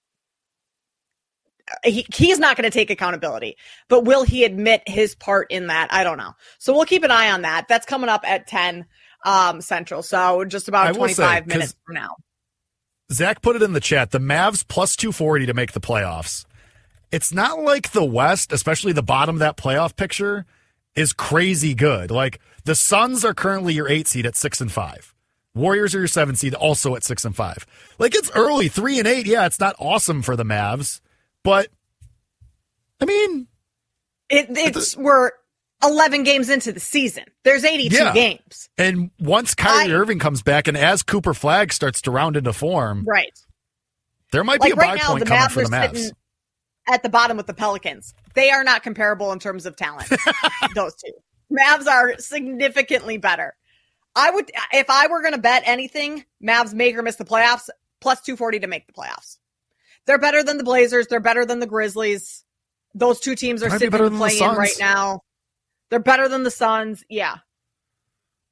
Speaker 5: he, he's not going to take accountability. But will he admit his part in that? I don't know. So we'll keep an eye on that. That's coming up at ten um, Central. So just about twenty-five say, minutes from now.
Speaker 6: Zach put it in the chat. The Mavs plus two forty to make the playoffs. It's not like the West, especially the bottom of that playoff picture, is crazy good. Like, the Suns are currently your eight seed at six and five. Warriors are your seven seed, also at six and five. Like, it's early, three and eight. Yeah, it's not awesome for the Mavs, but I mean,
Speaker 5: it, it's the, we're eleven games into the season. There's eighty-two yeah. games,
Speaker 6: and once Kyrie I, Irving comes back, and as Cooper Flagg starts to round into form,
Speaker 5: right,
Speaker 6: there might
Speaker 5: like
Speaker 6: be a
Speaker 5: right
Speaker 6: buy
Speaker 5: now,
Speaker 6: point
Speaker 5: the
Speaker 6: coming
Speaker 5: Mavs
Speaker 6: for the Mavs.
Speaker 5: At the bottom with the Pelicans, they are not comparable in terms of talent. Those two Mavs are significantly better. I would, if I were going to bet anything, Mavs make or miss the playoffs, plus two forty to make the playoffs. They're better than the Blazers. They're better than the Grizzlies. Those two teams are sitting in play-in right now. They're better than the Suns. Yeah.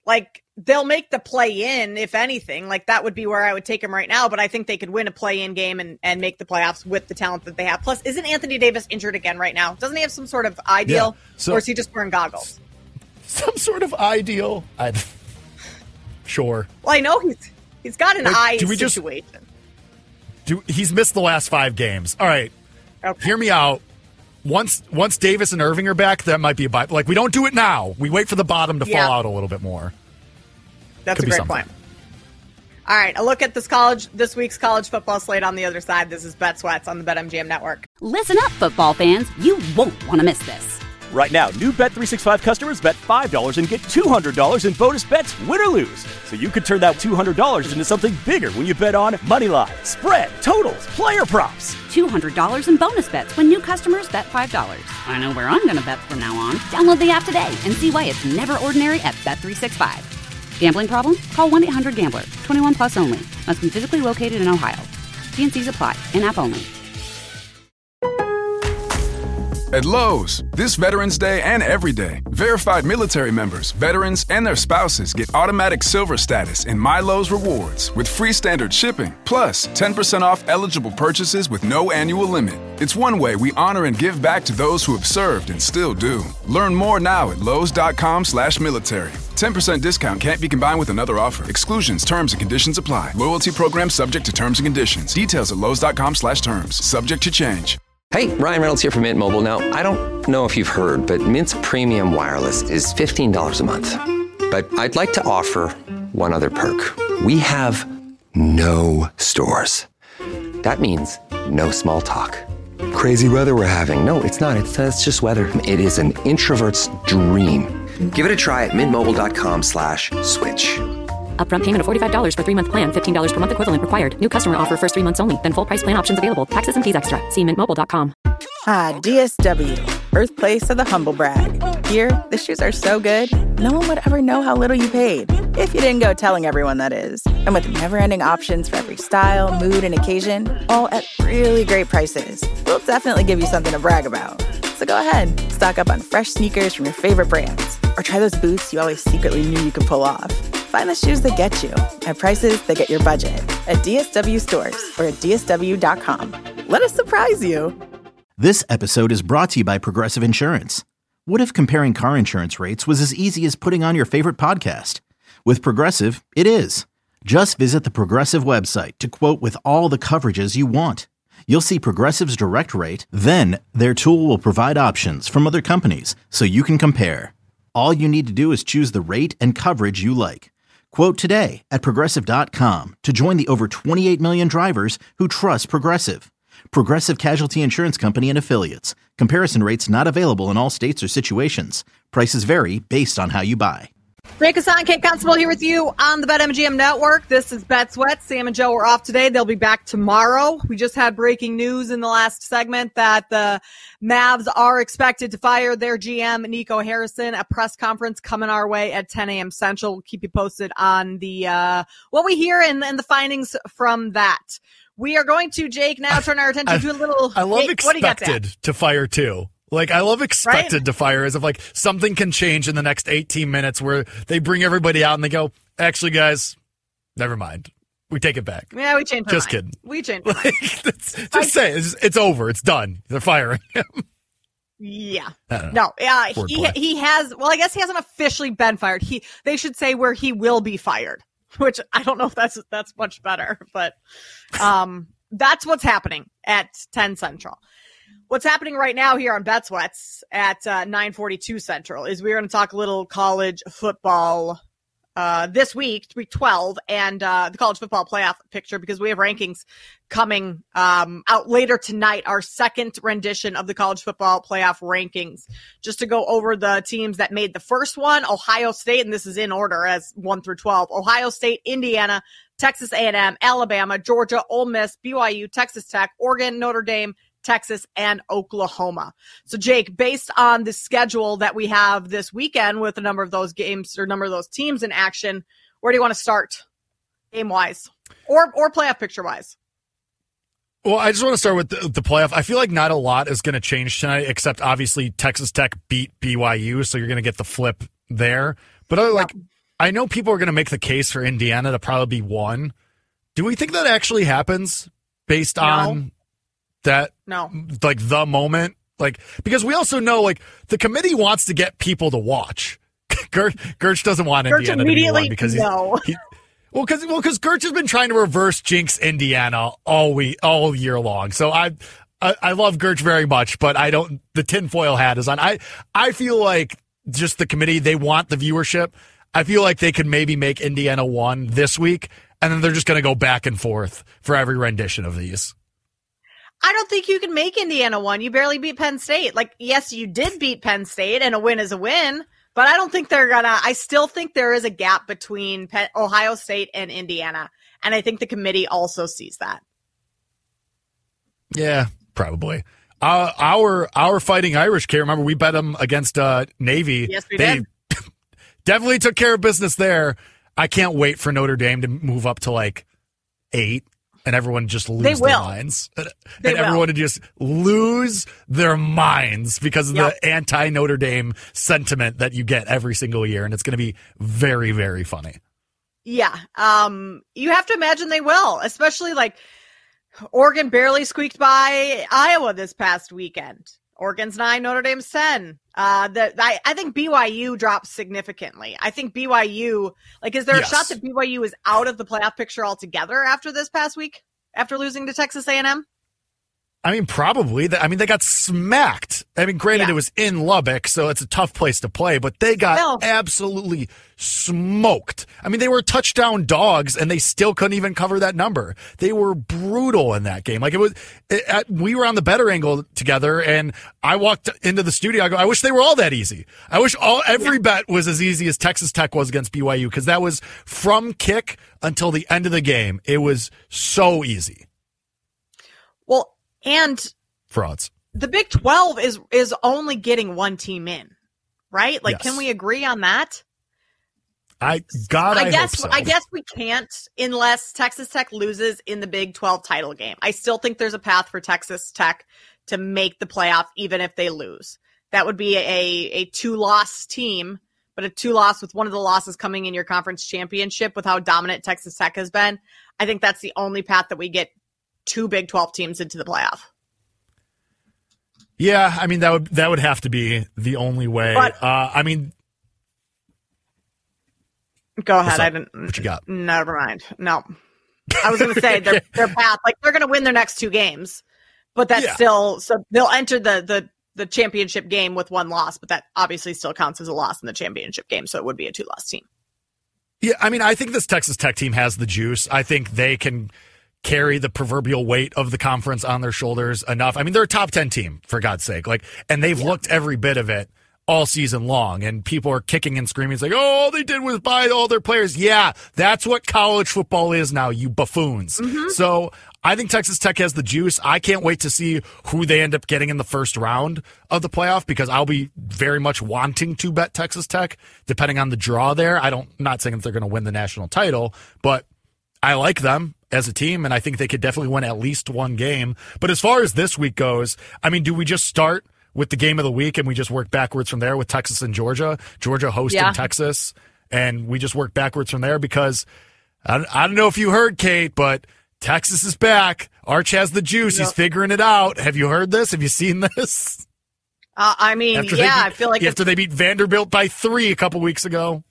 Speaker 5: like they'll make the play in, if anything. Like that would be where I would take them right now. But I think they could win a play in game and, and make the playoffs with the talent that they have. Plus, isn't Anthony Davis injured again right now? Doesn't he have some sort of eye deal? Yeah, so, or is he just wearing goggles?
Speaker 6: Some sort of eye deal. I, sure.
Speaker 5: Well, I know he's he's got an like, eye
Speaker 6: do we
Speaker 5: situation.
Speaker 6: Just, do, he's missed the last five games. All right. Okay. Hear me out. Once once Davis and Irving are back, that might be a bye. Like, we don't do it now. We wait for the bottom to yeah. fall out a little bit more.
Speaker 5: That's
Speaker 6: Could
Speaker 5: a great point. All right, a look at this college, this week's college football slate on the other side. This is Bet Sweats on the BetMGM Network.
Speaker 1: Listen up, football fans. You won't want to miss this.
Speaker 2: Right now, new Bet three sixty-five customers bet five dollars and get two hundred dollars in bonus bets, win or lose. So you could turn that two hundred dollars into something bigger when you bet on money line, spread, totals, player props.
Speaker 1: two hundred dollars in bonus bets when new customers bet five dollars. I know where I'm going to bet from now on. Download the app today and see why it's never ordinary at Bet three sixty-five. Gambling problem? Call one eight hundred gambler. twenty-one plus only. Must be physically located in Ohio. T and C's apply. In-app only.
Speaker 3: At Lowe's, this Veterans Day and every day, verified military members, veterans, and their spouses get automatic silver status in My Lowe's Rewards with free standard shipping, plus ten percent off eligible purchases with no annual limit. It's one way we honor and give back to those who have served and still do. Learn more now at lowes.com slash military. ten percent discount can't be combined with another offer. Exclusions, terms, and conditions apply. Loyalty program subject to terms and conditions. Details at lowes.com slash terms. Subject to change.
Speaker 7: Hey, Ryan Reynolds here from Mint Mobile. Now, I don't know if you've heard, but Mint's premium wireless is fifteen dollars a month. But I'd like to offer one other perk. We have no stores. That means no small talk. Crazy weather we're having. No, it's not. It's, uh, it's just weather. It is an introvert's dream. Give it a try at mintmobile.com slash switch.
Speaker 8: Upfront payment of forty-five dollars for three-month plan, fifteen dollars per month equivalent required. New customer offer first three months only. Then full price plan options available. Taxes and fees extra. See mint mobile dot com.
Speaker 9: Ah, D S W, birthplace of the humble brag. Here, the shoes are so good, no one would ever know how little you paid. If you didn't go telling everyone, that is. And with never-ending options for every style, mood, and occasion, all at really great prices, we'll definitely give you something to brag about. So go ahead, stock up on fresh sneakers from your favorite brands. Or try those boots you always secretly knew you could pull off. Find the shoes that get you at prices that get your budget at D S W stores or at D S W dot com. Let us surprise you.
Speaker 4: This episode is brought to you by Progressive Insurance. What if comparing car insurance rates was as easy as putting on your favorite podcast? With Progressive, it is. Just visit the Progressive website to quote with all the coverages you want. You'll see Progressive's direct rate, then their tool will provide options from other companies so you can compare. All you need to do is choose the rate and coverage you like. Quote today at Progressive dot com to join the over twenty-eight million drivers who trust Progressive. Progressive Casualty Insurance Company and Affiliates. Comparison rates not available in all states or situations. Prices vary based on how you buy.
Speaker 5: Jake Hassan, Kate Constable here with you on the BetMGM Network. This is Bet Sweat. Sam and Joe are off today. They'll be back tomorrow. We just had breaking news in the last segment that the Mavs are expected to fire their G M, Nico Harrison. A press conference coming our way at ten a.m. Central. We'll keep you posted on the uh, what we hear and, and the findings from that. We are going to, Jake, now turn our attention
Speaker 6: I,
Speaker 5: to a little...
Speaker 6: I love
Speaker 5: Jake,
Speaker 6: expected to fire, too. Like, I love expected
Speaker 5: right?
Speaker 6: to fire as if, like, something can change in the next eighteen minutes where they bring everybody out and they go, actually, guys, never mind. We take it back.
Speaker 5: Yeah, we changed our
Speaker 6: Just
Speaker 5: mind.
Speaker 6: kidding.
Speaker 5: We changed our
Speaker 6: like,
Speaker 5: mind.
Speaker 6: Just like, say it's, it's over. It's done. They're firing him.
Speaker 5: Yeah. No, yeah, uh, he he has, well, I guess he hasn't officially been fired. He They should say where he will be fired, which I don't know if that's that's much better, but um, that's what's happening at ten Central. What's happening right now here on Bet Sweats at uh, nine forty-two Central is we're going to talk a little college football uh, this week, week twelve, and uh, the college football playoff picture because we have rankings coming um, out later tonight, our second rendition of the college football playoff rankings. Just to go over the teams that made the first one, Ohio State, and this is in order as one through twelve, Ohio State, Indiana, Texas A and M, Alabama, Georgia, Ole Miss, B Y U, Texas Tech, Oregon, Notre Dame, Texas, and Oklahoma. So, Jake, based on the schedule that we have this weekend with a number of those games or number of those teams in action, where do you want to start game-wise or or playoff picture-wise?
Speaker 6: Well, I just want to start with the, the playoff. I feel like not a lot is going to change tonight, except obviously Texas Tech beat B Y U, so you're going to get the flip there. But I, like,
Speaker 5: yeah.
Speaker 6: I know people are going to make the case for Indiana to probably be one. Do we think that actually happens based
Speaker 5: No.
Speaker 6: on that?
Speaker 5: No.
Speaker 6: Like the moment? Like, because we also know, like, the committee wants to get people to watch. Gertz, Gertz doesn't want
Speaker 5: Gertz
Speaker 6: Indiana to be
Speaker 5: immediately
Speaker 6: one because he's,
Speaker 5: no.
Speaker 6: he, well, because well, because Gertz has been trying to reverse jinx Indiana all we all year long. So I, I I love Gertz very much, but I don't. The tinfoil hat is on. I I feel like just the committee, they want the viewership. I feel like they could maybe make Indiana one this week, and then they're just going to go back and forth for every rendition of these.
Speaker 5: I don't think you can make Indiana one. You barely beat Penn State. Like, yes, you did beat Penn State, and a win is a win, but I don't think they're gonna. I still think there is a gap between Penn, Ohio State and Indiana, and I think the committee also sees that.
Speaker 6: Yeah, probably. Uh, our our Fighting Irish, Kate, remember we bet them against uh, Navy.
Speaker 5: Yes, we
Speaker 6: they
Speaker 5: did.
Speaker 6: Definitely took care of business there. I can't wait for Notre Dame to move up to like eight. And everyone just lose
Speaker 5: They
Speaker 6: their
Speaker 5: will.
Speaker 6: minds.
Speaker 5: They
Speaker 6: and
Speaker 5: will.
Speaker 6: everyone to just lose their minds because of
Speaker 5: Yep.
Speaker 6: the anti-Notre Dame sentiment that you get every single year. And it's going to be very, very funny.
Speaker 5: Yeah. Um, you have to imagine they will, especially like Oregon barely squeaked by Iowa this past weekend. Oregon's nine, Notre Dame's ten. Uh, the, I, I think B Y U drops significantly. I think B Y U, like, is there
Speaker 6: Yes.
Speaker 5: a shot that B Y U is out of the playoff picture altogether after this past week, after losing to Texas A and M?
Speaker 6: I mean, probably. I mean, they got smacked. I mean, granted,
Speaker 5: Yeah.
Speaker 6: it was in Lubbock, so it's a tough place to play, but they got
Speaker 5: Well-
Speaker 6: absolutely smoked. I mean, they were touchdown dogs, and they still couldn't even cover that number. They were brutal in that game. Like, it was, it, at, we were on the better angle together, and I walked into the studio. I go, I wish they were all that easy. I wish all every bet was as easy as Texas Tech was against B Y U, because that was from kick until the end of the game. It was so easy.
Speaker 5: Well, and
Speaker 6: Frauds.
Speaker 5: the Big twelve is is only getting one team in, right? Like,
Speaker 6: Yes.
Speaker 5: can we agree on that?
Speaker 6: I God, I,
Speaker 5: I guess
Speaker 6: hope so.
Speaker 5: I guess we can't unless Texas Tech loses in the Big twelve title game. I still think there's a path for Texas Tech to make the playoff, even if they lose. That would be a a two loss team, but a two loss with one of the losses coming in your conference championship with how dominant Texas Tech has been. I think that's the only path that we get two Big twelve teams into the playoff.
Speaker 6: Yeah, I mean that would that would have to be the only way.
Speaker 5: But-
Speaker 6: uh, I mean,
Speaker 5: Go
Speaker 6: What's
Speaker 5: ahead.
Speaker 6: up?
Speaker 5: I didn't.
Speaker 6: What you got?
Speaker 5: Never mind. No, I was going to say their their path. Like, they're going to win their next two games, but that's
Speaker 6: Yeah.
Speaker 5: still so they'll enter the the the championship game with one loss, but that obviously still counts as a loss in the championship game. So it would be a two loss team.
Speaker 6: yeah, I mean, I think this Texas Tech team has the juice. I think they can carry the proverbial weight of the conference on their shoulders enough. I mean, they're a top ten team, for God's sake. Like, and they've looked every bit of it all season long, and people are kicking and screaming. It's like, oh, all they did was buy all their players. Yeah, that's what college football is now, you buffoons. So I think Texas Tech has the juice. I can't wait to see who they end up getting in the first round of the playoff, because I'll be very much wanting to bet Texas Tech, depending on the draw there. I don't, not saying that they're going to win the national title, but I like them as a team, and I think they could definitely win at least one game. But as far as this week goes, I mean, do we just start with the game of the week and we just work backwards from there with Texas and Georgia? Georgia hosting
Speaker 5: Yeah.
Speaker 6: Texas, and we just work backwards from there, because I don't, I don't know if you heard, Kate, but Texas is back. Arch has the juice. He's
Speaker 5: Yep.
Speaker 6: figuring it out. Have you heard this? Have you seen this?
Speaker 5: Uh, I mean,
Speaker 6: After they
Speaker 5: yeah,
Speaker 6: beat-
Speaker 5: I feel like it's,
Speaker 6: after they beat Vanderbilt by three a couple weeks ago.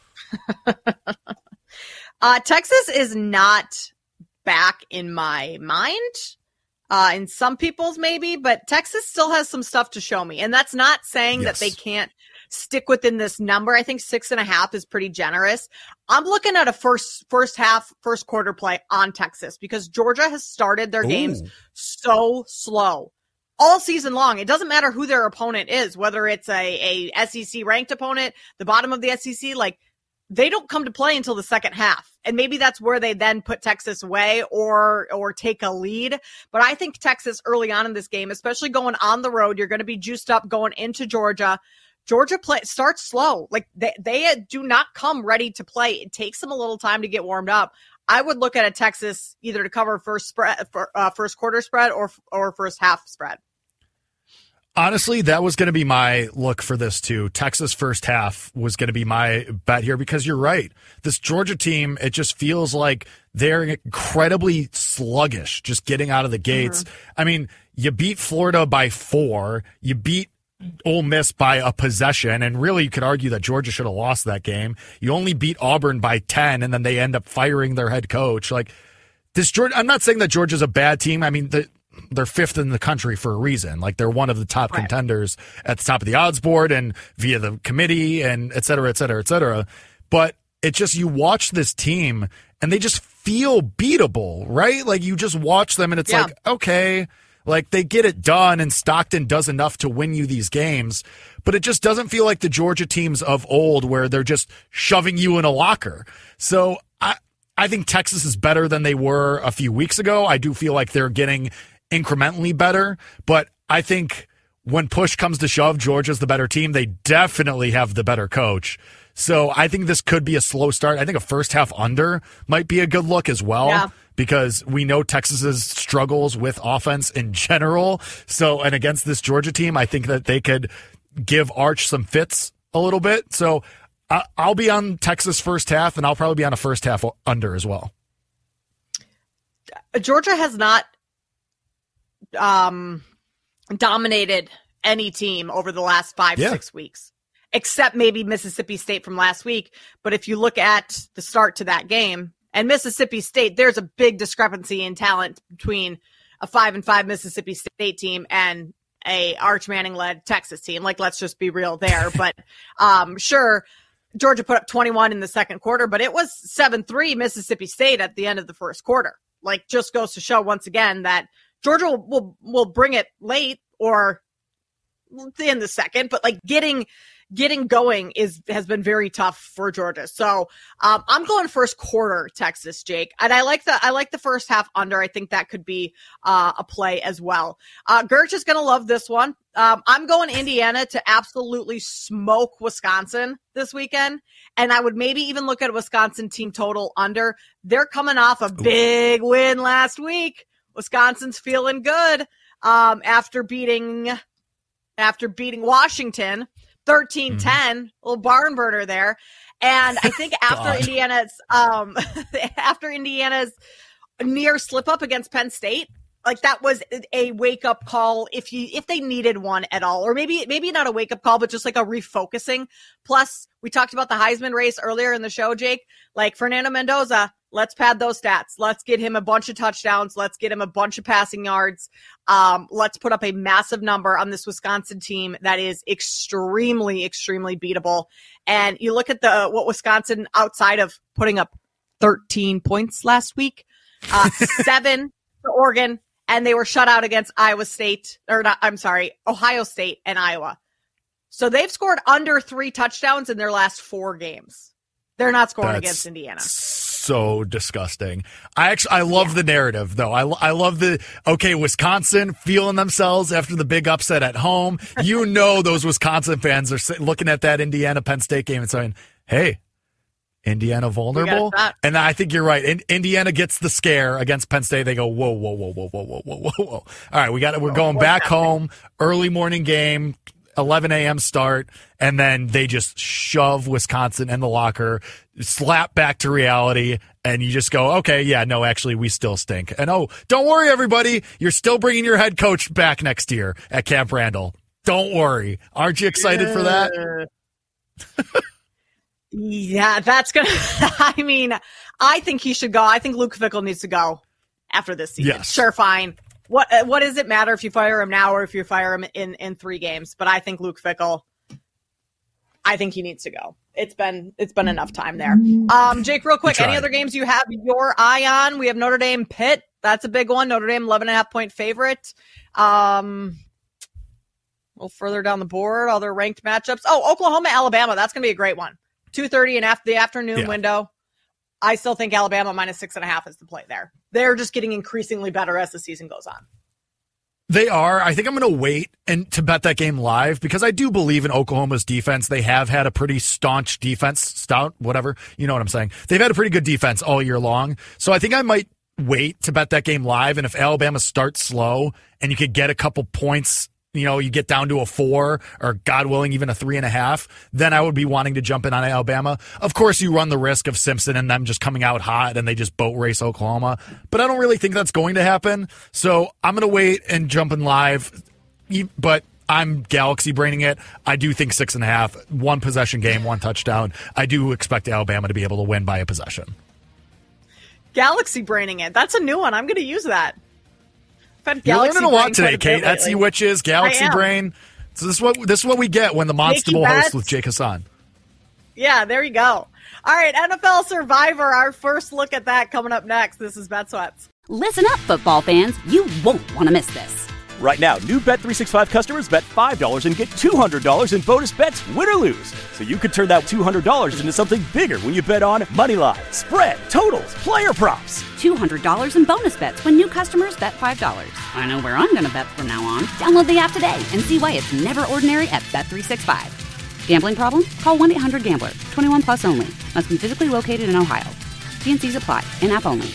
Speaker 5: uh, Texas is not back in my mind. Uh, in some people's maybe, but Texas still has some stuff to show me. And that's not saying
Speaker 6: Yes.
Speaker 5: that they can't stick within this number. I think six and a half is pretty generous. I'm looking at a first, first half, first quarter play on Texas, because Georgia has started their games
Speaker 6: Ooh.
Speaker 5: so slow all season long. It doesn't matter who their opponent is, whether it's a, a S E C ranked opponent, the bottom of the S E C, like, they don't come to play until the second half. And maybe that's where they then put Texas away or or take a lead. But I think Texas early on in this game, especially going on the road, you're going to be juiced up going into Georgia. Georgia play starts slow. Like, they, they do not come ready to play. It takes them a little time to get warmed up. I would look at a Texas either to cover first spread, for, uh, first quarter spread or or first half spread.
Speaker 6: Honestly, that was going to be my look for this too. Texas first half was going to be my bet here because you're right. This Georgia team, it just feels like they're incredibly sluggish just getting out of the gates. Mm-hmm. I mean, you beat Florida by four. You beat Ole Miss by a possession, and really you could argue that Georgia should have lost that game. You only beat Auburn by ten, and then they end up firing their head coach. Like this Georgia, I'm not saying that Georgia's a bad team. I mean, the they're fifth in the country for a reason. Like they're one of the top right. contenders at the top of the odds board and via the committee and et cetera, et cetera, et cetera. But it's just, you watch this team and they just feel beatable, right? Like you just watch them and it's yeah. like, okay, like they get it done and Stockton does enough to win you these games, but it just doesn't feel like the Georgia teams of old where they're just shoving you in a locker. So I, I think Texas is better than they were a few weeks ago. I do feel like they're getting incrementally better, but I think when push comes to shove, Georgia's the better team. They definitely have the better coach. So I think this could be a slow start. I think a first half under might be a good look as well, yeah. because we know Texas's struggles with offense in general. So, and against this Georgia team, I think that they could give Arch some fits a little bit. So I, I'll be on Texas first half, and I'll probably be on a first half under as well.
Speaker 5: Georgia has not um, dominated any team over the last five, yeah. six weeks, except maybe Mississippi State from last week. But if you look at the start to that game and Mississippi State, there's a big discrepancy in talent between a five and five Mississippi State team and a Arch Manning led Texas team. Like, let's just be real there. But um, sure, Georgia put up twenty-one in the second quarter, but it was seven three Mississippi State at the end of the first quarter. Like, just goes to show once again that Georgia will, will, will bring it late or in the second, but like getting getting going is has been very tough for Georgia. So um, I'm going first quarter Texas, Jake, and I like the I like the first half under. I think that could be uh, a play as well. Uh, Gertch is going to love this one. Um, I'm going Indiana to absolutely smoke Wisconsin this weekend, and I would maybe even look at a Wisconsin team total under. They're coming off a big win last week. Wisconsin's feeling good um, after beating after beating Washington thirteen ten, mm-hmm. little barn burner there. And I think after Indiana's um, after Indiana's near slip up against Penn State, like that was a wake up call if you if they needed one at all, or maybe maybe not a wake up call, but just like a refocusing. Plus, we talked about the Heisman race earlier in the show, Jake. Like Fernando Mendoza. Let's pad those stats. Let's get him a bunch of touchdowns. Let's get him a bunch of passing yards. Um, let's put up a massive number on this Wisconsin team that is extremely, extremely beatable. And you look at the what Wisconsin, outside of putting up thirteen points last week, uh, seven for Oregon, and they were shut out against Iowa State, or not, I'm sorry, Ohio State and Iowa. So they've scored under three touchdowns in their last four games. They're not scoring
Speaker 6: That's
Speaker 5: against Indiana.
Speaker 6: So disgusting. I actually, I love yeah. the narrative though. I, I love the, okay, Wisconsin feeling themselves after the big upset at home. You know, those Wisconsin fans are looking at that Indiana Penn State game and saying, hey, Indiana vulnerable. And I think you're right. In, Indiana gets the scare against Penn State. They go, whoa, whoa, whoa, whoa, whoa, whoa, whoa, whoa. All right. We got it. We're going back home, early morning game, eleven a.m. start, and then they just shove Wisconsin in the locker, slap back to reality, and you just go, okay, yeah, no, actually, we still stink. And oh, don't worry, everybody, you're still bringing your head coach back next year at Camp Randall. Don't worry. Aren't you excited yeah. for that?
Speaker 5: Yeah, that's going to, I mean, I think he should go. I think Luke Fickell needs to go after this season. Yes. Sure, fine. What what does it matter if you fire him now or if you fire him in, in three games? But I think Luke Fickell, I think he needs to go. It's been it's been enough time there. Um, Jake, real quick, any other games you have your eye on? We have Notre Dame Pitt. That's a big one. Notre Dame, eleven and a half point favorite. Um, a little further down the board, other ranked matchups. Oh, Oklahoma, Alabama. That's going to be a great one. two thirty in after the afternoon yeah. window. I still think Alabama minus six and a half is the play there. They're just getting increasingly better as the season goes on.
Speaker 6: They are. I think I'm going to wait and to bet that game live because I do believe in Oklahoma's defense. They have had a pretty staunch defense, stout, whatever. You know what I'm saying? They've had a pretty good defense all year long. So I think I might wait to bet that game live. And if Alabama starts slow and you could get a couple points you know, you get down to a four or, God willing, even a three and a half, then I would be wanting to jump in on Alabama. Of course, you run the risk of Simpson and them just coming out hot and they just boat race Oklahoma. But I don't really think that's going to happen. So I'm going to wait and jump in live. But I'm galaxy braining it. I do think six and a half, one possession game, one touchdown. I do expect Alabama to be able to win by a possession.
Speaker 5: Galaxy braining it. That's a new one. I'm going to use that.
Speaker 6: You're learning a lot today, Kate. Etsy Witches, Galaxy Brain. So this is what this is what we get when the Monster Bowl hosts with Jake Hassan.
Speaker 5: Yeah, there you go. All right, N F L Survivor, our first look at that coming up next. This is Bet Sweats.
Speaker 1: Listen up, football fans. You won't want to miss this.
Speaker 2: Right now, new Bet three sixty-five customers bet five dollars and get two hundred dollars in bonus bets, win or lose. So you could turn that two hundred dollars into something bigger when you bet on money line, spread, totals, player props.
Speaker 1: two hundred dollars in bonus bets when new customers bet five dollars. I know where I'm going to bet from now on. Download the app today and see why it's never ordinary at Bet three sixty-five. Gambling problem? Call one eight hundred gambler. twenty-one plus only. Must be physically located in Ohio. T and C's apply. In-app only.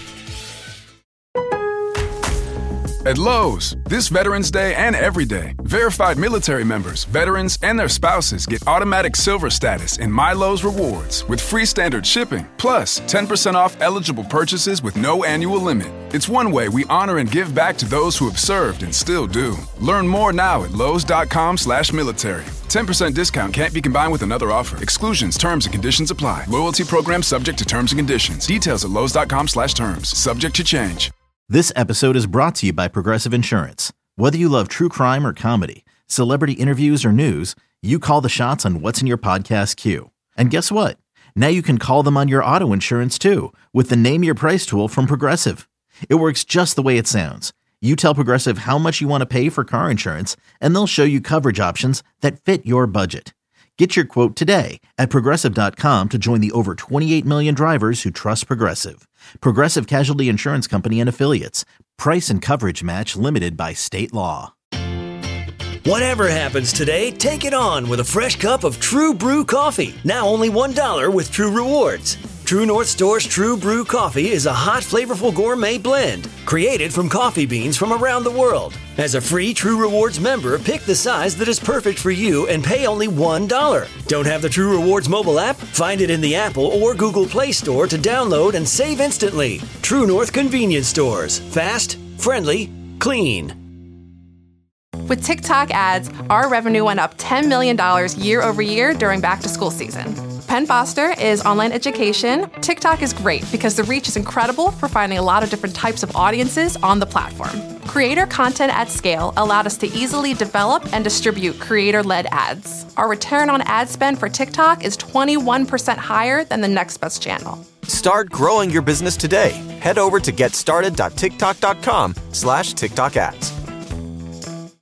Speaker 3: At Lowe's, this Veterans Day and every day, verified military members, veterans, and their spouses get automatic silver status in My Lowe's Rewards with free standard shipping, plus ten percent off eligible purchases with no annual limit. It's one way we honor and give back to those who have served and still do. Learn more now at lowes.com slash military. ten percent discount can't be combined with another offer. Exclusions, terms, and conditions apply. Loyalty program subject to terms and conditions. Details at lowes.com slash terms. Subject to change.
Speaker 4: This episode is brought to you by Progressive Insurance. Whether you love true crime or comedy, celebrity interviews or news, you call the shots on what's in your podcast queue. And guess what? Now you can call them on your auto insurance too with the Name Your Price tool from Progressive. It works just the way it sounds. You tell Progressive how much you want to pay for car insurance, and they'll show you coverage options that fit your budget. Get your quote today at Progressive dot com to join the over twenty-eight million drivers who trust Progressive. Progressive Casualty Insurance Company and Affiliates. Price and coverage match limited by state law.
Speaker 10: Whatever happens today, take it on with a fresh cup of True Brew coffee. Now only one dollar with True Rewards. True North Store's True Brew coffee is a hot, flavorful gourmet blend created from coffee beans from around the world. As a free True Rewards member, pick the size that is perfect for you and pay only one dollar. Don't have the True Rewards mobile app? Find it in the Apple or Google Play Store to download and save instantly. True North Convenience Stores. Fast, friendly, clean.
Speaker 11: With TikTok ads, our revenue went up ten million dollars year over year during back-to-school season. Penn Foster is online education. TikTok is great because the reach is incredible for finding a lot of different types of audiences on the platform. Creator content at scale allowed us to easily develop and distribute creator-led ads. Our return on ad spend for TikTok is twenty-one percent higher than the next best channel.
Speaker 12: Start growing your business today. Head over to getstarted.tiktok.com slash TikTok ads.